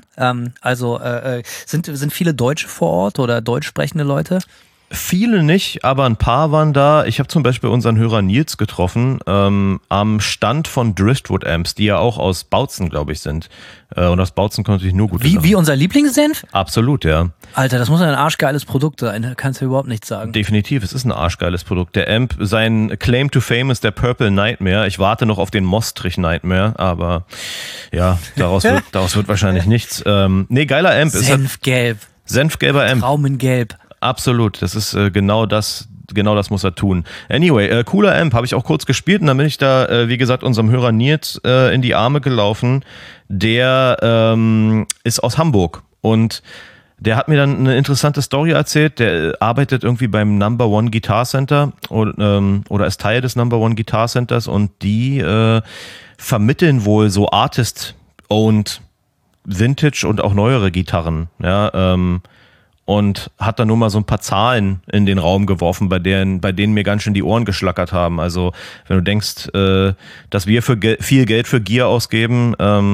D: Sind viele Deutsche vor Ort oder deutsch sprechende Leute?
C: Viele nicht, aber ein paar waren da. Ich habe zum Beispiel unseren Hörer Nils getroffen am Stand von Driftwood Amps, die ja auch aus Bautzen, glaube ich, sind. Und aus Bautzen konnte ich nur gut
D: Wie unser Lieblingssenf?
C: Absolut, ja.
D: Alter, das muss ein arschgeiles Produkt sein, kannst du überhaupt nicht sagen.
C: Definitiv, es ist ein arschgeiles Produkt. Der Amp, sein Claim to Fame ist der Purple Nightmare. Ich warte noch auf den Mostrich Nightmare, aber ja, daraus wird wahrscheinlich nichts. Geiler Amp.
D: Senfgelb.
C: Senfgelber Amp.
D: Traumengelb.
C: Absolut, das ist genau das muss er tun. Anyway, cooler Amp, habe ich auch kurz gespielt und dann bin ich da, wie gesagt, unserem Hörer Nils in die Arme gelaufen. Der ist aus Hamburg und der hat mir dann eine interessante Story erzählt. Der arbeitet irgendwie beim Number One Guitar Center oder ist Teil des Number One Guitar Centers und die vermitteln wohl so Artist-owned Vintage und auch neuere Gitarren, ja, und hat dann nur mal so ein paar Zahlen in den Raum geworfen, bei denen mir ganz schön die Ohren geschlackert haben. Also wenn du denkst, dass wir viel Geld für Gear ausgeben,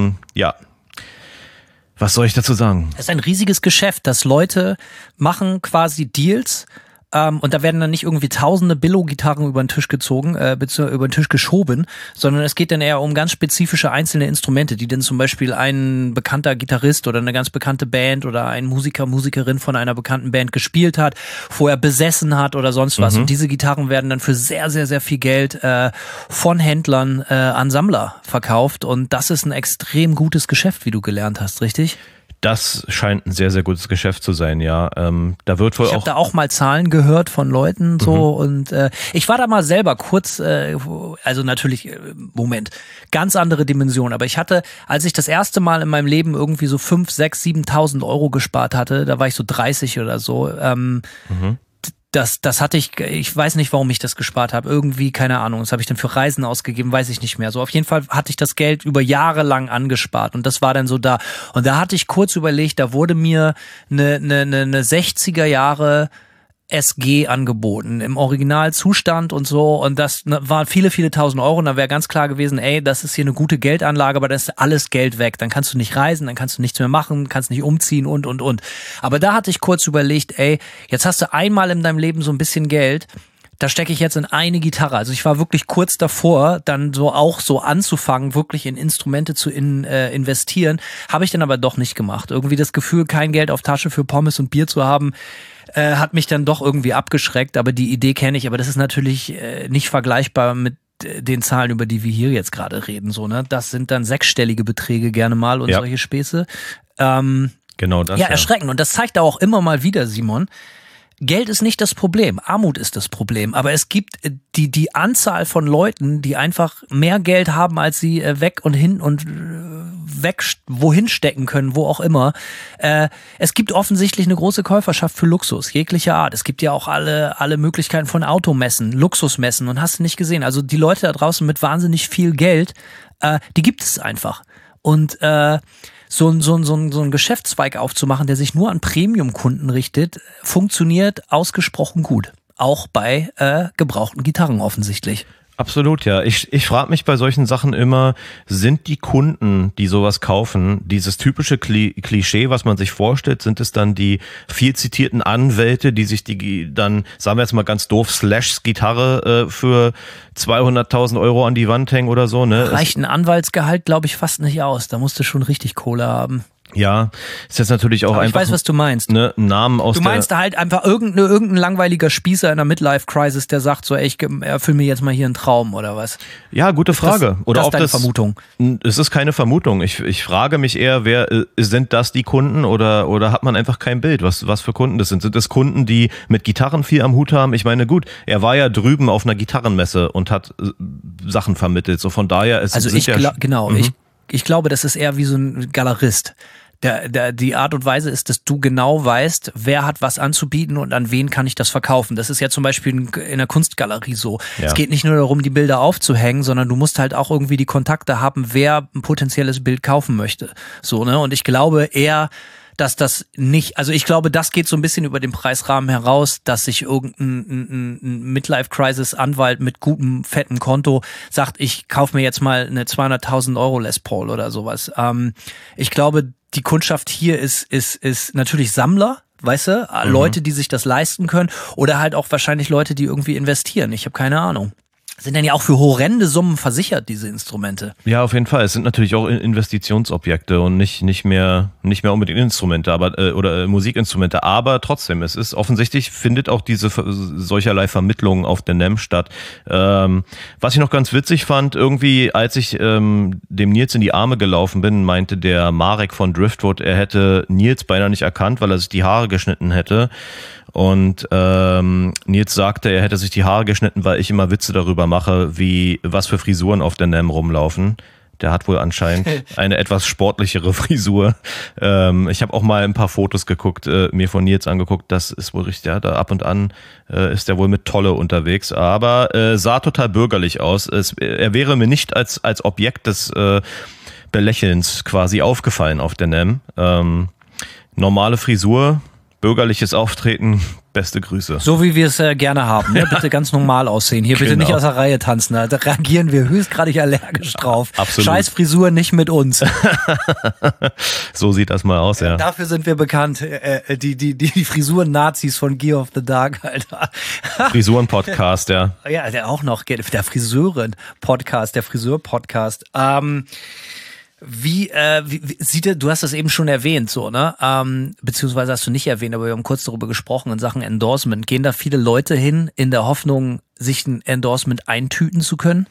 C: was soll ich dazu sagen?
D: Es ist ein riesiges Geschäft, dass Leute machen quasi Deals, und da werden dann nicht irgendwie tausende Billo-Gitarren über den Tisch gezogen, beziehungsweise über den Tisch geschoben, sondern es geht dann eher um ganz spezifische einzelne Instrumente, die dann zum Beispiel ein bekannter Gitarrist oder eine ganz bekannte Band oder ein Musikerin von einer bekannten Band gespielt hat, vorher besessen hat oder sonst was. Und diese Gitarren werden dann für sehr, sehr, sehr viel Geld von Händlern an Sammler verkauft. Und das ist ein extrem gutes Geschäft, wie du gelernt hast, richtig?
C: Das scheint ein sehr, sehr gutes Geschäft zu sein, ja. Da wird wohl
D: ich habe da auch mal Zahlen gehört von Leuten so und ich war da mal selber kurz, also natürlich, ganz andere Dimension, aber ich hatte, als ich das erste Mal in meinem Leben irgendwie so 5, 6, 7.000 Euro gespart hatte, da war ich so 30 oder so, Das hatte ich weiß nicht, warum ich das gespart habe. Irgendwie, keine Ahnung, das habe ich dann für Reisen ausgegeben, weiß ich nicht mehr. So, auf jeden Fall hatte ich das Geld über Jahre lang angespart und das war dann so da. Und da hatte ich kurz überlegt, da wurde mir eine 60er Jahre SG angeboten, im Originalzustand und so, und das waren viele, viele tausend Euro, und da wäre ganz klar gewesen, ey, das ist hier eine gute Geldanlage, aber da ist alles Geld weg, dann kannst du nicht reisen, dann kannst du nichts mehr machen, kannst nicht umziehen und. Aber da hatte ich kurz überlegt, ey, jetzt hast du einmal in deinem Leben so ein bisschen Geld, da stecke ich jetzt in eine Gitarre. Also ich war wirklich kurz davor, dann so auch so anzufangen, wirklich in Instrumente zu investieren. Habe ich dann aber doch nicht gemacht. Irgendwie das Gefühl, kein Geld auf Tasche für Pommes und Bier zu haben, hat mich dann doch irgendwie abgeschreckt. Aber die Idee kenne ich. Aber das ist natürlich nicht vergleichbar mit den Zahlen, über die wir hier jetzt gerade reden. So, ne? Das sind dann 6-stellige Beträge gerne mal und solche Späße.
C: Genau das.
D: Ja, erschreckend. Und das zeigt auch immer mal wieder, Simon, Geld ist nicht das Problem, Armut ist das Problem, aber es gibt die Anzahl von Leuten, die einfach mehr Geld haben, als sie weg und hin und weg wohin stecken können, wo auch immer. Es gibt offensichtlich eine große Käuferschaft für Luxus, jeglicher Art. Es gibt ja auch alle Möglichkeiten von Automessen, Luxusmessen, und hast du nicht gesehen. Also die Leute da draußen mit wahnsinnig viel Geld, die gibt es einfach. Und so ein Geschäftszweig aufzumachen, der sich nur an Premium-Kunden richtet, funktioniert ausgesprochen gut. Auch bei gebrauchten Gitarren offensichtlich.
C: Absolut, ja. Ich frage mich bei solchen Sachen immer, sind die Kunden, die sowas kaufen, dieses typische Klischee, was man sich vorstellt, sind es dann die viel zitierten Anwälte, die sich die dann, sagen wir jetzt mal ganz doof, Gitarre für 200.000 Euro an die Wand hängen oder so, ne?
D: Reicht ein Anwaltsgehalt, glaube ich, fast nicht aus. Da musst du schon richtig Kohle haben.
C: Ja, ist jetzt natürlich auch
D: aber
C: einfach.
D: Ich weiß, was du meinst.
C: Ne, Namen aus
D: du meinst da halt einfach irgendein langweiliger Spießer in einer Midlife-Crisis, der sagt so, ey, ich erfüll mir jetzt mal hier einen Traum oder was?
C: Ja, gute Frage.
D: Das ist deine Vermutung?
C: Es ist keine Vermutung. Ich frage mich eher, sind das die Kunden oder hat man einfach kein Bild, was für Kunden das sind? Sind das Kunden, die mit Gitarren viel am Hut haben? Ich meine, gut, er war ja drüben auf einer Gitarrenmesse und hat Sachen vermittelt. So von daher ist es.
D: Ich glaube, das ist eher wie so ein Galerist. Die Art und Weise ist, dass du genau weißt, wer hat was anzubieten und an wen kann ich das verkaufen. Das ist ja zum Beispiel in der Kunstgalerie so. Ja. Es geht nicht nur darum, die Bilder aufzuhängen, sondern du musst halt auch irgendwie die Kontakte haben, wer ein potenzielles Bild kaufen möchte. So, ne? Und ich glaube eher, dass das nicht, also ich glaube, das geht so ein bisschen über den Preisrahmen heraus, dass sich irgendein Midlife-Crisis-Anwalt mit gutem, fetten Konto sagt, ich kaufe mir jetzt mal eine 200.000 Euro Les Paul oder sowas. Ich glaube, die Kundschaft hier ist natürlich Sammler, weißt du, Leute, die sich das leisten können, oder halt auch wahrscheinlich Leute, die irgendwie investieren. Ich habe keine Ahnung. Sind denn ja auch für horrende Summen versichert, diese Instrumente.
C: Ja, auf jeden Fall. Es sind natürlich auch Investitionsobjekte und nicht mehr unbedingt Instrumente, oder Musikinstrumente. Aber trotzdem, es ist offensichtlich, findet auch diese solcherlei Vermittlung auf der NAMM statt. Was ich noch ganz witzig fand, irgendwie, als ich dem Nils in die Arme gelaufen bin, meinte der Marek von Driftwood, er hätte Nils beinahe nicht erkannt, weil er sich die Haare geschnitten hätte. Und Nils sagte, er hätte sich die Haare geschnitten, weil ich immer Witze darüber mache, was für Frisuren auf der NAMM rumlaufen. Der hat wohl anscheinend eine etwas sportlichere Frisur. Ich habe auch mal ein paar Fotos geguckt, mir von Nils angeguckt. Das ist wohl richtig, ja, da ab und an ist er wohl mit Tolle unterwegs. Aber sah total bürgerlich aus. Er wäre mir nicht als Objekt des Belächelns quasi aufgefallen auf der NAMM. Normale Frisur, bürgerliches Auftreten, beste Grüße.
D: So wie wir es gerne haben. Ne? Bitte ganz normal aussehen. Hier bitte nicht aus der Reihe tanzen. Da reagieren wir höchstgradig allergisch drauf.
C: Absolut.
D: Scheiß Frisur nicht mit uns.
C: So sieht das mal aus, ja.
D: Dafür sind wir bekannt. Die Frisuren-Nazis von Gear of the Dark, Alter.
C: Frisuren-Podcast, ja.
D: Ja, der auch noch. Der Friseuren-Podcast, der Friseur-Podcast. Wie sieht er, du hast das eben schon erwähnt, so, ne? Beziehungsweise hast du nicht erwähnt, aber wir haben kurz darüber gesprochen in Sachen Endorsement. Gehen da viele Leute hin, in der Hoffnung, sich ein Endorsement eintüten zu können?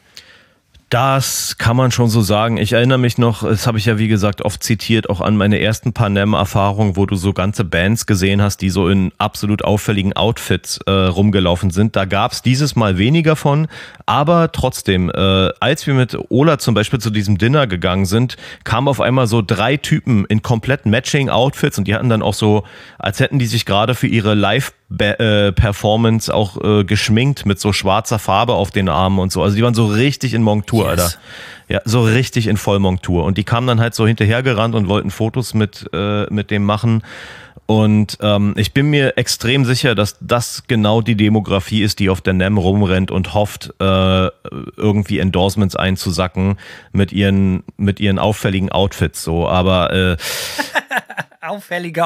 C: Das kann man schon so sagen. Ich erinnere mich noch, das habe ich ja wie gesagt oft zitiert, auch an meine ersten paar NAMM-Erfahrungen, wo du so ganze Bands gesehen hast, die so in absolut auffälligen Outfits rumgelaufen sind. Da gab es dieses Mal weniger von, aber trotzdem, als wir mit Ola zum Beispiel zu diesem Dinner gegangen sind, kamen auf einmal so 3 Typen in komplett matching Outfits und die hatten dann auch so, als hätten die sich gerade für ihre Live-Performance auch geschminkt mit so schwarzer Farbe auf den Armen und so. Also die waren so richtig in Montur, yes. Alter. Ja, so richtig in Vollmontur. Und die kamen dann halt so hinterhergerannt und wollten Fotos mit dem machen. Und ich bin mir extrem sicher, dass das genau die Demografie ist, die auf der NAMM rumrennt und hofft, irgendwie Endorsements einzusacken mit ihren auffälligen Outfits. So, aber
D: Auffällige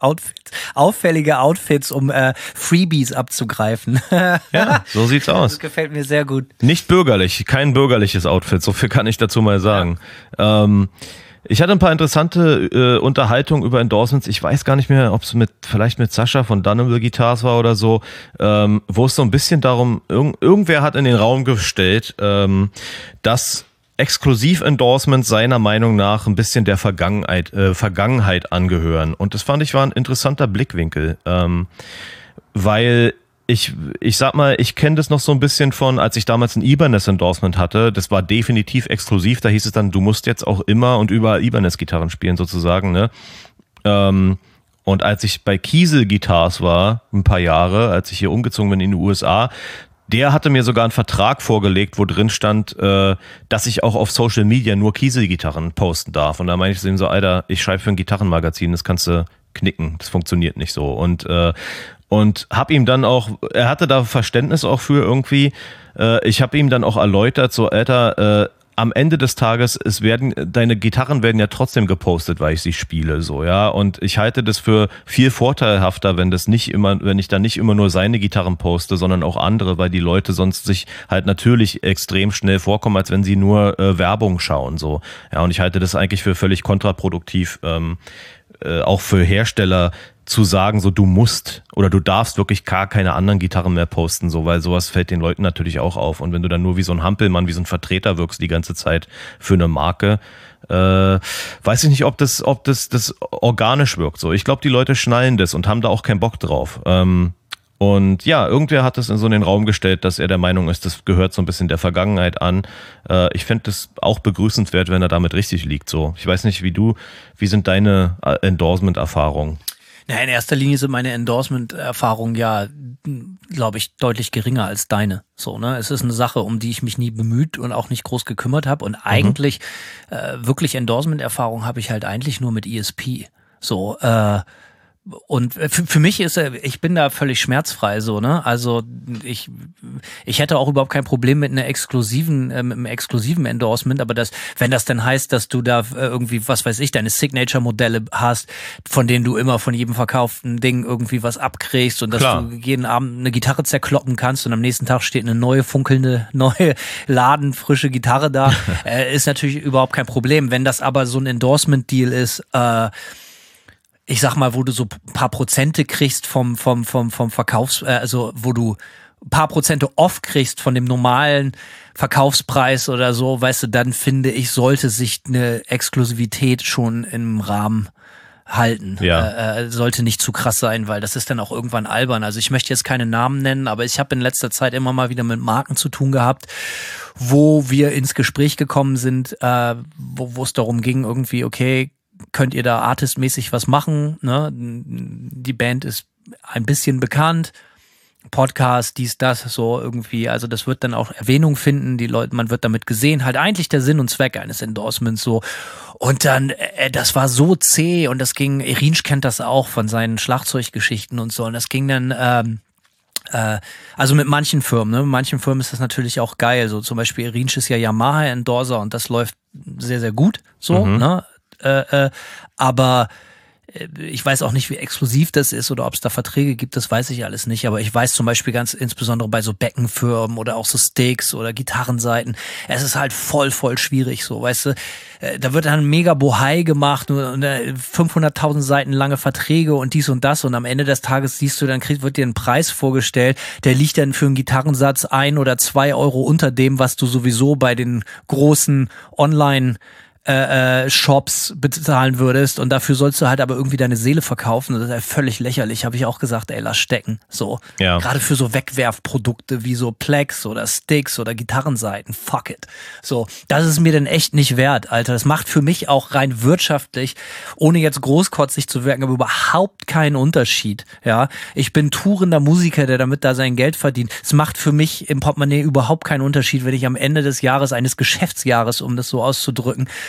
D: Outfits, um Freebies abzugreifen.
C: ja, so sieht's aus.
D: Das gefällt mir sehr gut.
C: Nicht bürgerlich, kein bürgerliches Outfit, so viel kann ich dazu mal sagen. Ja. Ich hatte ein paar interessante Unterhaltungen über Endorsements. Ich weiß gar nicht mehr, ob es vielleicht mit Sascha von Dunable Guitars war oder so, wo es so ein bisschen darum, irgendwer hat in den Raum gestellt, dass Exklusiv-Endorsements seiner Meinung nach ein bisschen der Vergangenheit angehören. Und das fand ich war ein interessanter Blickwinkel, weil ich sag mal, ich kenne das noch so ein bisschen von, als ich damals ein Ibanez-Endorsement hatte, das war definitiv exklusiv, da hieß es dann, du musst jetzt auch immer und überall Ibanez-Gitarren spielen sozusagen, ne? Und als ich bei Kiesel Guitars war, ein paar Jahre, als ich hier umgezogen bin in die USA, der hatte mir sogar einen Vertrag vorgelegt, wo drin stand, dass ich auch auf Social Media nur Kiesel-Gitarren posten darf. Und da meinte ich zu ihm so, Alter, ich schreibe für ein Gitarrenmagazin, das kannst du knicken, das funktioniert nicht so. Und hab ihm dann auch, er hatte da Verständnis auch für irgendwie, ich habe ihm dann auch erläutert, so Alter, am Ende des Tages, deine Gitarren werden ja trotzdem gepostet, weil ich sie spiele, so, ja. Und ich halte das für viel vorteilhafter, wenn ich dann nicht immer nur seine Gitarren poste, sondern auch andere, weil die Leute sonst sich halt natürlich extrem schnell vorkommen, als wenn sie nur Werbung schauen, so. Ja, und ich halte das eigentlich für völlig kontraproduktiv, auch für Hersteller zu sagen, so du musst oder du darfst wirklich gar keine anderen Gitarren mehr posten, so, weil sowas fällt den Leuten natürlich auch auf. Und wenn du dann nur wie so ein Hampelmann, wie so ein Vertreter wirkst die ganze Zeit für eine Marke, weiß ich nicht, ob das organisch wirkt. So, ich glaube, die Leute schnallen das und haben da auch keinen Bock drauf. Und ja, irgendwer hat es in so den Raum gestellt, dass er der Meinung ist, das gehört so ein bisschen der Vergangenheit an. Ich fände das auch begrüßenswert, wenn er damit richtig liegt. So, ich weiß nicht, wie sind deine Endorsement-Erfahrungen?
D: Ja, in erster Linie sind meine Endorsement-Erfahrungen ja, glaube ich, deutlich geringer als deine. So, ne? Es ist eine Sache, um die ich mich nie bemüht und auch nicht groß gekümmert habe. Und eigentlich wirklich Endorsement-Erfahrung habe ich halt eigentlich nur mit ESP. So, und für mich ich bin da völlig schmerzfrei, so, ne? Also ich hätte auch überhaupt kein Problem mit einem exklusiven Endorsement, aber wenn das dann heißt, dass du da irgendwie, was weiß ich, deine Signature-Modelle hast, von denen du immer von jedem verkauften Ding irgendwie was abkriegst und dass du jeden Abend eine Gitarre zerkloppen kannst und am nächsten Tag steht eine neue, funkelnde, neue, ladenfrische Gitarre da, ist natürlich überhaupt kein Problem. Wenn das aber so ein Endorsement-Deal ist, ich sag mal, wo du so ein paar Prozente kriegst vom Verkaufs, also wo du ein paar Prozente off kriegst von dem normalen Verkaufspreis oder so, weißt du, dann finde ich, sollte sich eine Exklusivität schon im Rahmen halten. Ja. Sollte nicht zu krass sein, weil das ist dann auch irgendwann albern. Also ich möchte jetzt keine Namen nennen, aber ich habe in letzter Zeit immer mal wieder mit Marken zu tun gehabt, wo wir ins Gespräch gekommen sind, wo es darum ging, irgendwie, okay, könnt ihr da artistmäßig was machen, ne? Die Band ist ein bisschen bekannt, Podcast, dies, das, so irgendwie, also das wird dann auch Erwähnung finden, die Leute, man wird damit gesehen, halt eigentlich der Sinn und Zweck eines Endorsements, so. Und dann, das war so zäh und das ging, Irinsch kennt das auch von seinen Schlagzeuggeschichten und so, und das ging dann, also mit manchen Firmen, ne? Mit manchen Firmen ist das natürlich auch geil, so zum Beispiel Irinsch ist ja Yamaha-Endorser und das läuft sehr, sehr gut, so, ne? Aber ich weiß auch nicht, wie exklusiv das ist oder ob es da Verträge gibt, das weiß ich alles nicht. Aber ich weiß zum Beispiel ganz insbesondere bei so Beckenfirmen oder auch so Sticks oder Gitarrenseiten, es ist halt voll schwierig so, weißt du. Da wird dann mega Bohai gemacht und 500.000 Seiten lange Verträge und dies und das und am Ende des Tages siehst du, dann wird dir ein Preis vorgestellt, der liegt dann für einen Gitarrensatz 1 oder 2 Euro unter dem, was du sowieso bei den großen Online Shops bezahlen würdest und dafür sollst du halt aber irgendwie deine Seele verkaufen. Das ist ja völlig lächerlich, habe ich auch gesagt, ey, lass stecken. So, ja. Gerade für so Wegwerfprodukte wie so Plex oder Sticks oder Gitarrenseiten, fuck it. So, das ist mir denn echt nicht wert, Alter. Das macht für mich auch rein wirtschaftlich, ohne jetzt großkotzig zu wirken, aber überhaupt keinen Unterschied. Ja, ich bin tourender Musiker, der damit da sein Geld verdient. Es macht für mich im Portemonnaie überhaupt keinen Unterschied, wenn ich am Ende des Jahres, eines Geschäftsjahres, um das so auszudrücken,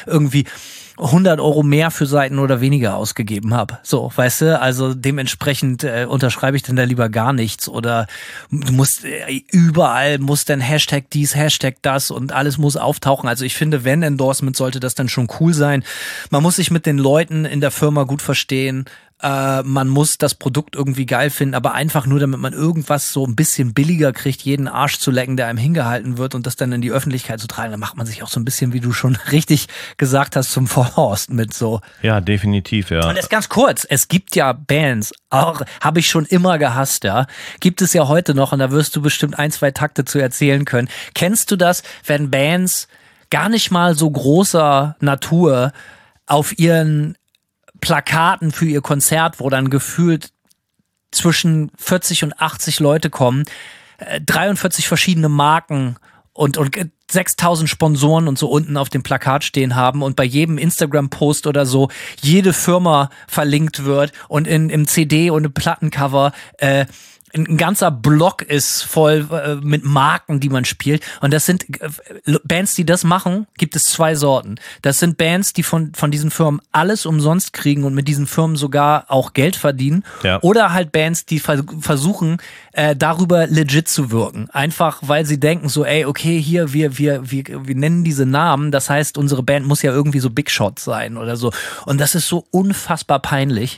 D: irgendwie 100 Euro mehr für Seiten oder weniger ausgegeben habe. So, weißt du, also dementsprechend unterschreibe ich dann da lieber gar nichts oder du musst überall muss dann Hashtag dies, Hashtag das und alles muss auftauchen. Also ich finde, wenn Endorsement, sollte das dann schon cool sein. Man muss sich mit den Leuten in der Firma gut verstehen. Man muss das Produkt irgendwie geil finden, aber einfach nur, damit man irgendwas so ein bisschen billiger kriegt, jeden Arsch zu lecken, der einem hingehalten wird und das dann in die Öffentlichkeit zu tragen, dann macht man sich auch so ein bisschen, wie du schon richtig gesagt hast, zum Vollhorst mit so.
C: Ja, definitiv, ja.
D: Und das ganz kurz, es gibt ja Bands, auch habe ich schon immer gehasst, ja, gibt es ja heute noch und da wirst du bestimmt 1, 2 Takte zu erzählen können. Kennst du das, wenn Bands gar nicht mal so großer Natur auf ihren Plakaten für ihr Konzert, wo dann gefühlt zwischen 40 und 80 Leute kommen, 43 verschiedene Marken und 6000 Sponsoren und so unten auf dem Plakat stehen haben und bei jedem Instagram-Post oder so jede Firma verlinkt wird und im CD und im Plattencover ein ganzer Block ist voll mit Marken, die man spielt. Und das sind Bands, die das machen, gibt es 2 Sorten. Das sind Bands, die von diesen Firmen alles umsonst kriegen und mit diesen Firmen sogar auch Geld verdienen. Ja. Oder halt Bands, die versuchen, darüber legit zu wirken. Einfach, weil sie denken so, ey, okay, hier, wir nennen diese Namen. Das heißt, unsere Band muss ja irgendwie so Big Shot sein oder so. Und das ist so unfassbar peinlich.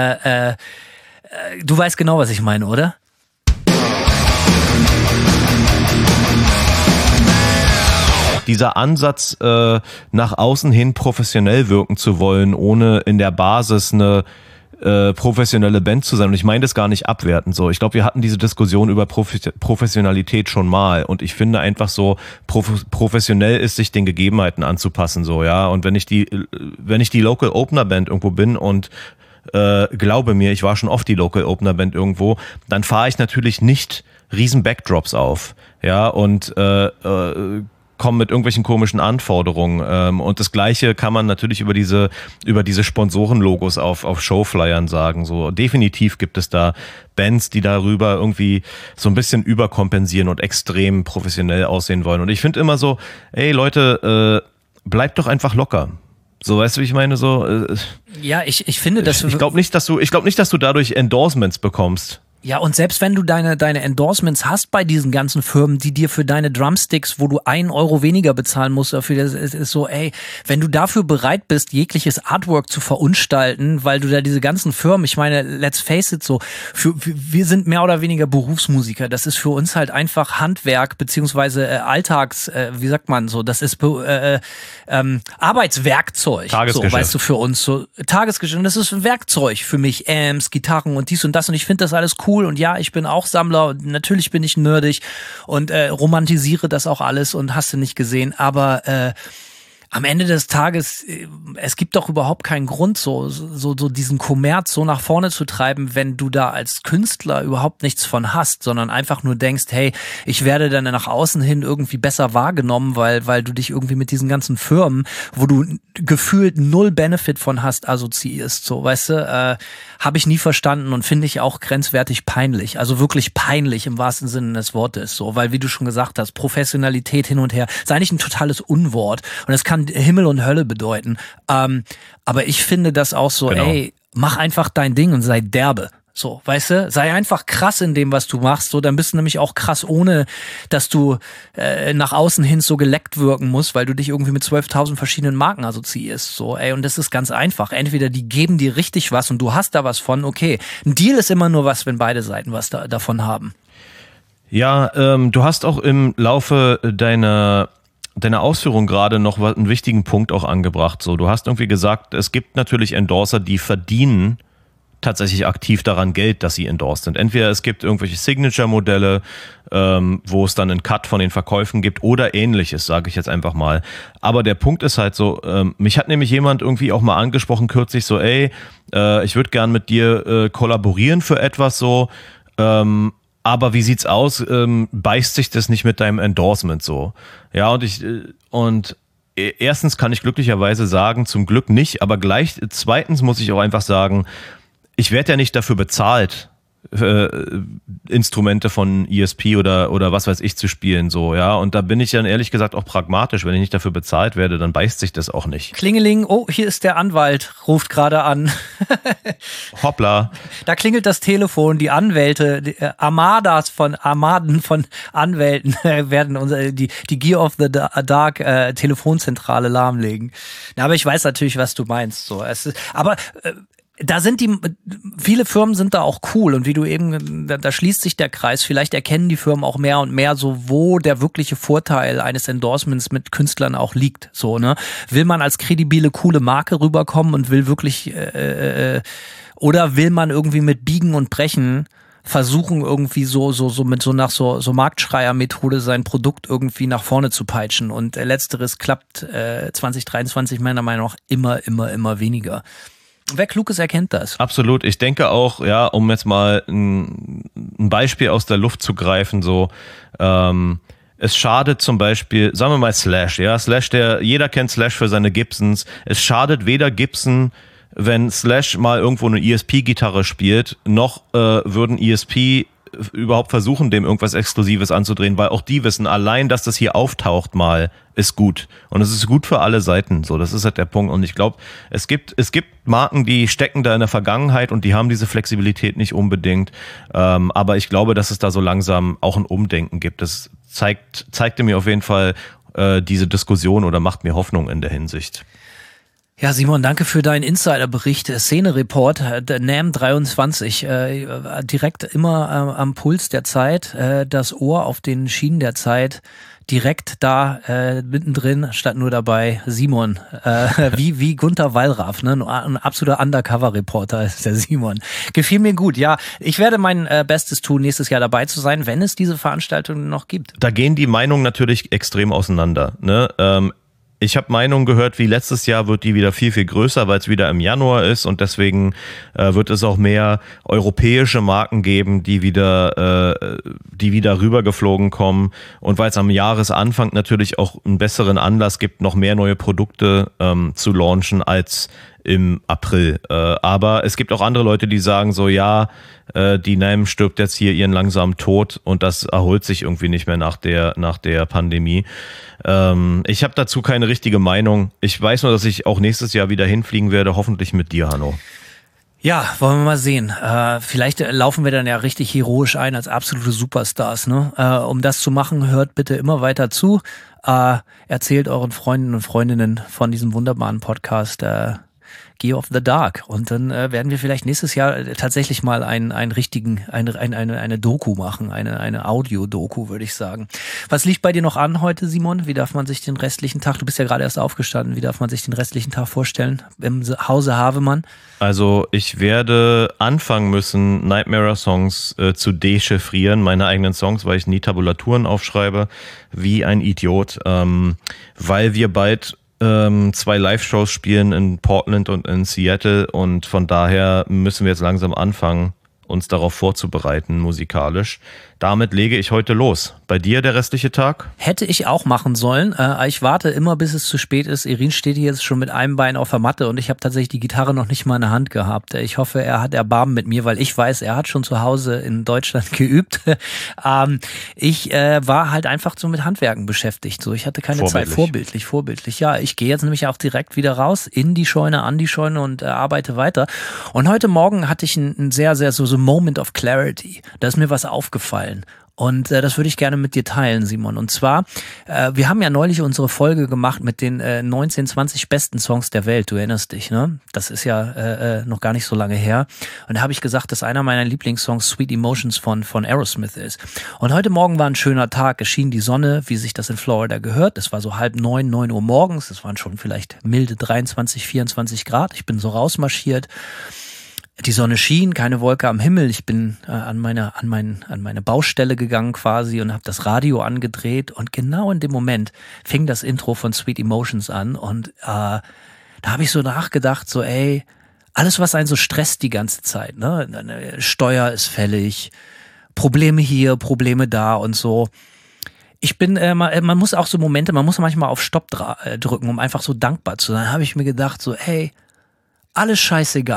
D: Du weißt genau, was ich meine, oder?
C: Dieser Ansatz, nach außen hin professionell wirken zu wollen, ohne in der Basis eine professionelle Band zu sein. Und ich meine das gar nicht abwertend so. Ich glaube, wir hatten diese Diskussion über Professionalität schon mal. Und ich finde einfach so, professionell ist, sich den Gegebenheiten anzupassen, so, ja. Und wenn ich die Local Opener Band irgendwo bin und glaube mir, ich war schon oft die Local Opener Band irgendwo, dann fahre ich natürlich nicht riesen Backdrops auf, ja, und kommen mit irgendwelchen komischen Anforderungen. Und das Gleiche kann man natürlich über diese Sponsorenlogos auf Showflyern sagen. So, definitiv gibt es da Bands, die darüber irgendwie so ein bisschen überkompensieren und extrem professionell aussehen wollen. Und ich finde immer so, ey Leute, bleibt doch einfach locker. So, weißt du, wie ich meine? So,
D: ja, ich finde, dass
C: ich glaube nicht, dass du dadurch Endorsements bekommst.
D: Ja, und selbst wenn du deine Endorsements hast bei diesen ganzen Firmen, die dir für deine Drumsticks, wo du 1 Euro weniger bezahlen musst dafür, das ist so, ey, wenn du dafür bereit bist, jegliches Artwork zu verunstalten, weil du da diese ganzen Firmen, ich meine, let's face it so, wir sind mehr oder weniger Berufsmusiker, das ist für uns halt einfach Handwerk, beziehungsweise Alltags, wie sagt man so, das ist Arbeitswerkzeug,
C: Tagesgeschäft.
D: So, weißt du, für uns, so Tagesgeschäft, und das ist ein Werkzeug für mich, Amps, Gitarren und dies und das, und ich finde das alles cool. Und ja, ich bin auch Sammler und natürlich bin ich nerdig und romantisiere das auch alles und hast du nicht gesehen, aber am Ende des Tages, es gibt doch überhaupt keinen Grund, so diesen Kommerz so nach vorne zu treiben, wenn du da als Künstler überhaupt nichts von hast, sondern einfach nur denkst, hey, ich werde dann nach außen hin irgendwie besser wahrgenommen, weil du dich irgendwie mit diesen ganzen Firmen, wo du gefühlt 0 Benefit von hast, assoziierst, so, weißt du, habe ich nie verstanden und finde ich auch grenzwertig peinlich, also wirklich peinlich im wahrsten Sinne des Wortes, so, weil wie du schon gesagt hast, Professionalität hin und her, ist eigentlich ein totales Unwort und es kann Himmel und Hölle bedeuten. Aber ich finde das auch so, genau. Ey, mach einfach dein Ding und sei derbe. So, weißt du, sei einfach krass in dem, was du machst. So, dann bist du nämlich auch krass, ohne dass du nach außen hin so geleckt wirken musst, weil du dich irgendwie mit 12.000 verschiedenen Marken assoziierst. So, ey, und das ist ganz einfach. Entweder die geben dir richtig was und du hast da was von, okay. Ein Deal ist immer nur was, wenn beide Seiten was davon haben.
C: Ja, du hast auch im Laufe deiner Ausführung gerade noch einen wichtigen Punkt auch angebracht. So, du hast irgendwie gesagt, es gibt natürlich Endorser, die verdienen tatsächlich aktiv daran Geld, dass sie endorsed sind. Entweder es gibt irgendwelche Signature-Modelle, wo es dann einen Cut von den Verkäufen gibt oder ähnliches, sage ich jetzt einfach mal. Aber der Punkt ist halt so, mich hat nämlich jemand irgendwie auch mal angesprochen kürzlich so, ey, ich würde gern mit dir kollaborieren für etwas so, aber wie sieht's aus? Beißt sich das nicht mit deinem Endorsement so? Ja, und erstens kann ich glücklicherweise sagen, zum Glück nicht, aber zweitens muss ich auch einfach sagen, ich werde ja nicht dafür bezahlt, Instrumente von ESP oder was weiß ich zu spielen, so, ja. Und da bin ich dann ehrlich gesagt auch pragmatisch. Wenn ich nicht dafür bezahlt werde, dann beißt sich das auch nicht.
D: Klingeling, oh, hier ist der Anwalt, ruft gerade an.
C: Hoppla.
D: Da klingelt das Telefon, die Anwälte, die Armaden von Anwälten werden die Gear of the Dark Telefonzentrale lahmlegen. Na, aber ich weiß natürlich, was du meinst. So, da sind viele Firmen sind da auch cool und wie du eben, da schließt sich der Kreis, vielleicht erkennen die Firmen auch mehr und mehr so, wo der wirkliche Vorteil eines Endorsements mit Künstlern auch liegt, so, ne? Will man als kredibile, coole Marke rüberkommen und will wirklich, oder will man irgendwie mit Biegen und Brechen versuchen irgendwie so nach Marktschreier-Methode sein Produkt irgendwie nach vorne zu peitschen und letzteres klappt 2023 meiner Meinung nach immer weniger. Wer klug ist, erkennt das.
C: Absolut. Ich denke auch, ja, um jetzt mal ein Beispiel aus der Luft zu greifen, so, es schadet zum Beispiel, sagen wir mal Slash, ja, Slash, jeder kennt Slash für seine Gibsons. Es schadet weder Gibson, wenn Slash mal irgendwo eine ESP-Gitarre spielt, noch würden ESP überhaupt versuchen, dem irgendwas Exklusives anzudrehen, weil auch die wissen, allein, dass das hier auftaucht mal, ist gut. Und es ist gut für alle Seiten. So, das ist halt der Punkt. Und ich glaube, es gibt Marken, die stecken da in der Vergangenheit und die haben diese Flexibilität nicht unbedingt. Aber ich glaube, dass es da so langsam auch ein Umdenken gibt. Das zeigte mir auf jeden Fall diese Diskussion oder macht mir Hoffnung in der Hinsicht.
D: Ja, Simon, danke für deinen Insiderbericht. Szene-Report, der NAMM23, direkt immer am Puls der Zeit, das Ohr auf den Schienen der Zeit, direkt da mittendrin, statt nur dabei Simon, wie Gunther Wallraff, ne? Ein absoluter Undercover-Reporter ist der Simon. Gefiel mir gut, ja. Ich werde mein Bestes tun, nächstes Jahr dabei zu sein, wenn es diese Veranstaltungen noch gibt.
C: Da gehen die Meinungen natürlich extrem auseinander, ne? Ich habe Meinungen gehört, wie letztes Jahr wird die wieder viel, viel größer, weil es wieder im Januar ist und deswegen wird es auch mehr europäische Marken geben, die wieder rübergeflogen kommen und weil es am Jahresanfang natürlich auch einen besseren Anlass gibt, noch mehr neue Produkte zu launchen als im April. Aber es gibt auch andere Leute, die sagen so, ja, die NAMM stirbt jetzt hier ihren langsamen Tod und das erholt sich irgendwie nicht mehr nach der Pandemie. Ich habe dazu keine richtige Meinung. Ich weiß nur, dass ich auch nächstes Jahr wieder hinfliegen werde, hoffentlich mit dir, Hanno.
D: Ja, wollen wir mal sehen. Vielleicht laufen wir dann ja richtig heroisch ein als absolute Superstars, ne? Um das zu machen, hört bitte immer weiter zu. Erzählt euren Freunden und Freundinnen von diesem wunderbaren Podcast Gear of the Dark. Und dann werden wir vielleicht nächstes Jahr tatsächlich mal eine Doku machen, eine Audio-Doku, würde ich sagen. Was liegt bei dir noch an heute, Simon? Wie darf man sich den restlichen Tag, du bist ja gerade erst aufgestanden, wie darf man sich den restlichen Tag vorstellen im Hause Havemann? Also ich werde anfangen müssen, Nightmare-Songs zu dechiffrieren, meine eigenen Songs, weil ich nie Tabulaturen aufschreibe, wie ein Idiot, weil wir bald 2 Live-Shows spielen in Portland und in Seattle und von daher müssen wir jetzt langsam anfangen, uns darauf vorzubereiten musikalisch. Damit lege ich heute los. Bei dir der restliche Tag? Hätte ich auch machen sollen. Ich warte immer, bis es zu spät ist. Irin steht hier jetzt schon mit einem Bein auf der Matte und ich habe tatsächlich die Gitarre noch nicht mal in der Hand gehabt. Ich hoffe, er hat Erbarmen mit mir, weil ich weiß, er hat schon zu Hause in Deutschland geübt. Ich war halt einfach so mit Handwerken beschäftigt. So, ich hatte keine Zeit. Vorbildlich. Ja, ich gehe jetzt nämlich auch direkt wieder raus in die Scheune, an die Scheune und arbeite weiter. Und heute Morgen hatte ich ein sehr, sehr so Moment of Clarity. Da ist mir was aufgefallen. Und das würde ich gerne mit dir teilen, Simon. Und zwar, wir haben ja neulich unsere Folge gemacht mit den 19, 20 besten Songs der Welt. Du erinnerst dich, ne? Das ist ja noch gar nicht so lange her. Und da habe ich gesagt, dass einer meiner Lieblingssongs Sweet Emotions von Aerosmith ist. Und heute Morgen war ein schöner Tag. Es schien die Sonne, wie sich das in Florida gehört. Es war so 8:30, 9 Uhr morgens. Es waren schon vielleicht milde 23, 24 Grad. Ich bin so rausmarschiert. Die Sonne schien, keine Wolke am Himmel. Ich bin an meine Baustelle gegangen quasi und habe das Radio angedreht. Und genau in dem Moment fing das Intro von Sweet Emotions an. Und da habe ich so nachgedacht, so alles, was einen so stresst die ganze Zeit, ne? Eine Steuer ist fällig, Probleme hier, Probleme da und so. Ich bin, man muss auch so Momente, man muss manchmal auf Stopp drücken, um einfach so dankbar zu sein. Da habe ich mir gedacht, so alles scheißegal.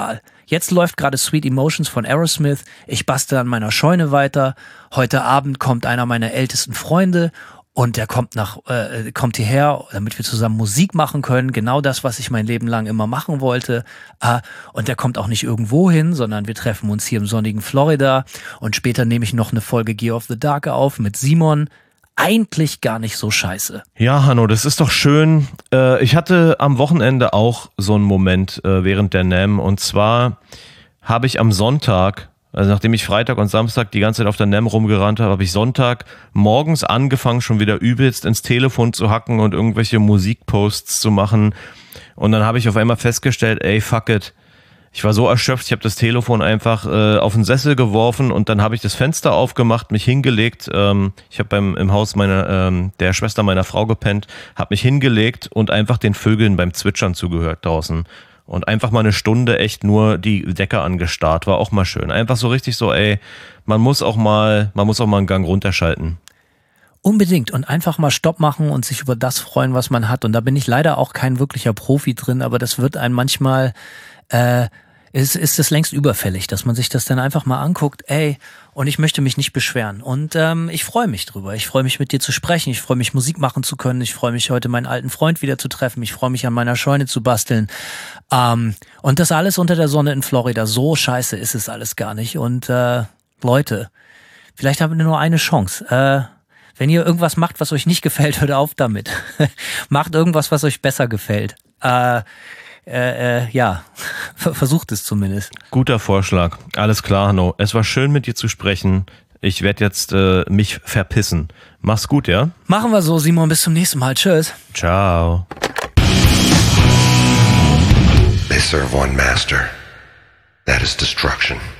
D: Jetzt läuft gerade Sweet Emotions von Aerosmith. Ich bastel an meiner Scheune weiter. Heute Abend kommt einer meiner ältesten Freunde und der kommt hierher, damit wir zusammen Musik machen können. Genau das, was ich mein Leben lang immer machen wollte. Und der kommt auch nicht irgendwo hin, sondern wir treffen uns hier im sonnigen Florida. Und später nehme ich noch eine Folge Gear of the Dark auf mit Simon. Eigentlich gar nicht so scheiße.
C: Ja, Hanno, das ist doch schön. Ich hatte am Wochenende auch so einen Moment während der NAMM. Und zwar habe ich am Sonntag, also nachdem ich Freitag und Samstag die ganze Zeit auf der NAMM rumgerannt habe, habe ich Sonntag morgens angefangen, schon wieder übelst ins Telefon zu hacken und irgendwelche Musikposts zu machen. Und dann habe ich auf einmal festgestellt, ey, fuck it. Ich war so erschöpft, ich habe das Telefon einfach auf den Sessel geworfen und dann habe ich das Fenster aufgemacht, mich hingelegt. Ich habe im Haus der Schwester meiner Frau gepennt, habe mich hingelegt und einfach den Vögeln beim Zwitschern zugehört draußen. Und einfach mal eine Stunde echt nur die Decke angestarrt, war auch mal schön. Einfach so richtig so, ey, man muss auch mal einen Gang runterschalten.
D: Unbedingt und einfach mal Stopp machen und sich über das freuen, was man hat. Und da bin ich leider auch kein wirklicher Profi drin, aber das wird einem manchmal, ist es längst überfällig, dass man sich das dann einfach mal anguckt, ey, und ich möchte mich nicht beschweren. Und ich freue mich drüber. Ich freue mich, mit dir zu sprechen. Ich freue mich, Musik machen zu können. Ich freue mich, heute meinen alten Freund wieder zu treffen. Ich freue mich, an meiner Scheune zu basteln. Und das alles unter der Sonne in Florida. So scheiße ist es alles gar nicht. Und Leute, vielleicht habt ihr nur eine Chance. Wenn ihr irgendwas macht, was euch nicht gefällt, hört auf damit. Macht irgendwas, was euch besser gefällt. Ja, versucht es zumindest.
C: Guter Vorschlag. Alles klar, Hanno. Es war schön, mit dir zu sprechen. Ich werde jetzt mich verpissen. Mach's gut, ja?
D: Machen wir so, Simon. Bis zum nächsten Mal. Tschüss.
C: Ciao.
E: They serve one master. That is destruction.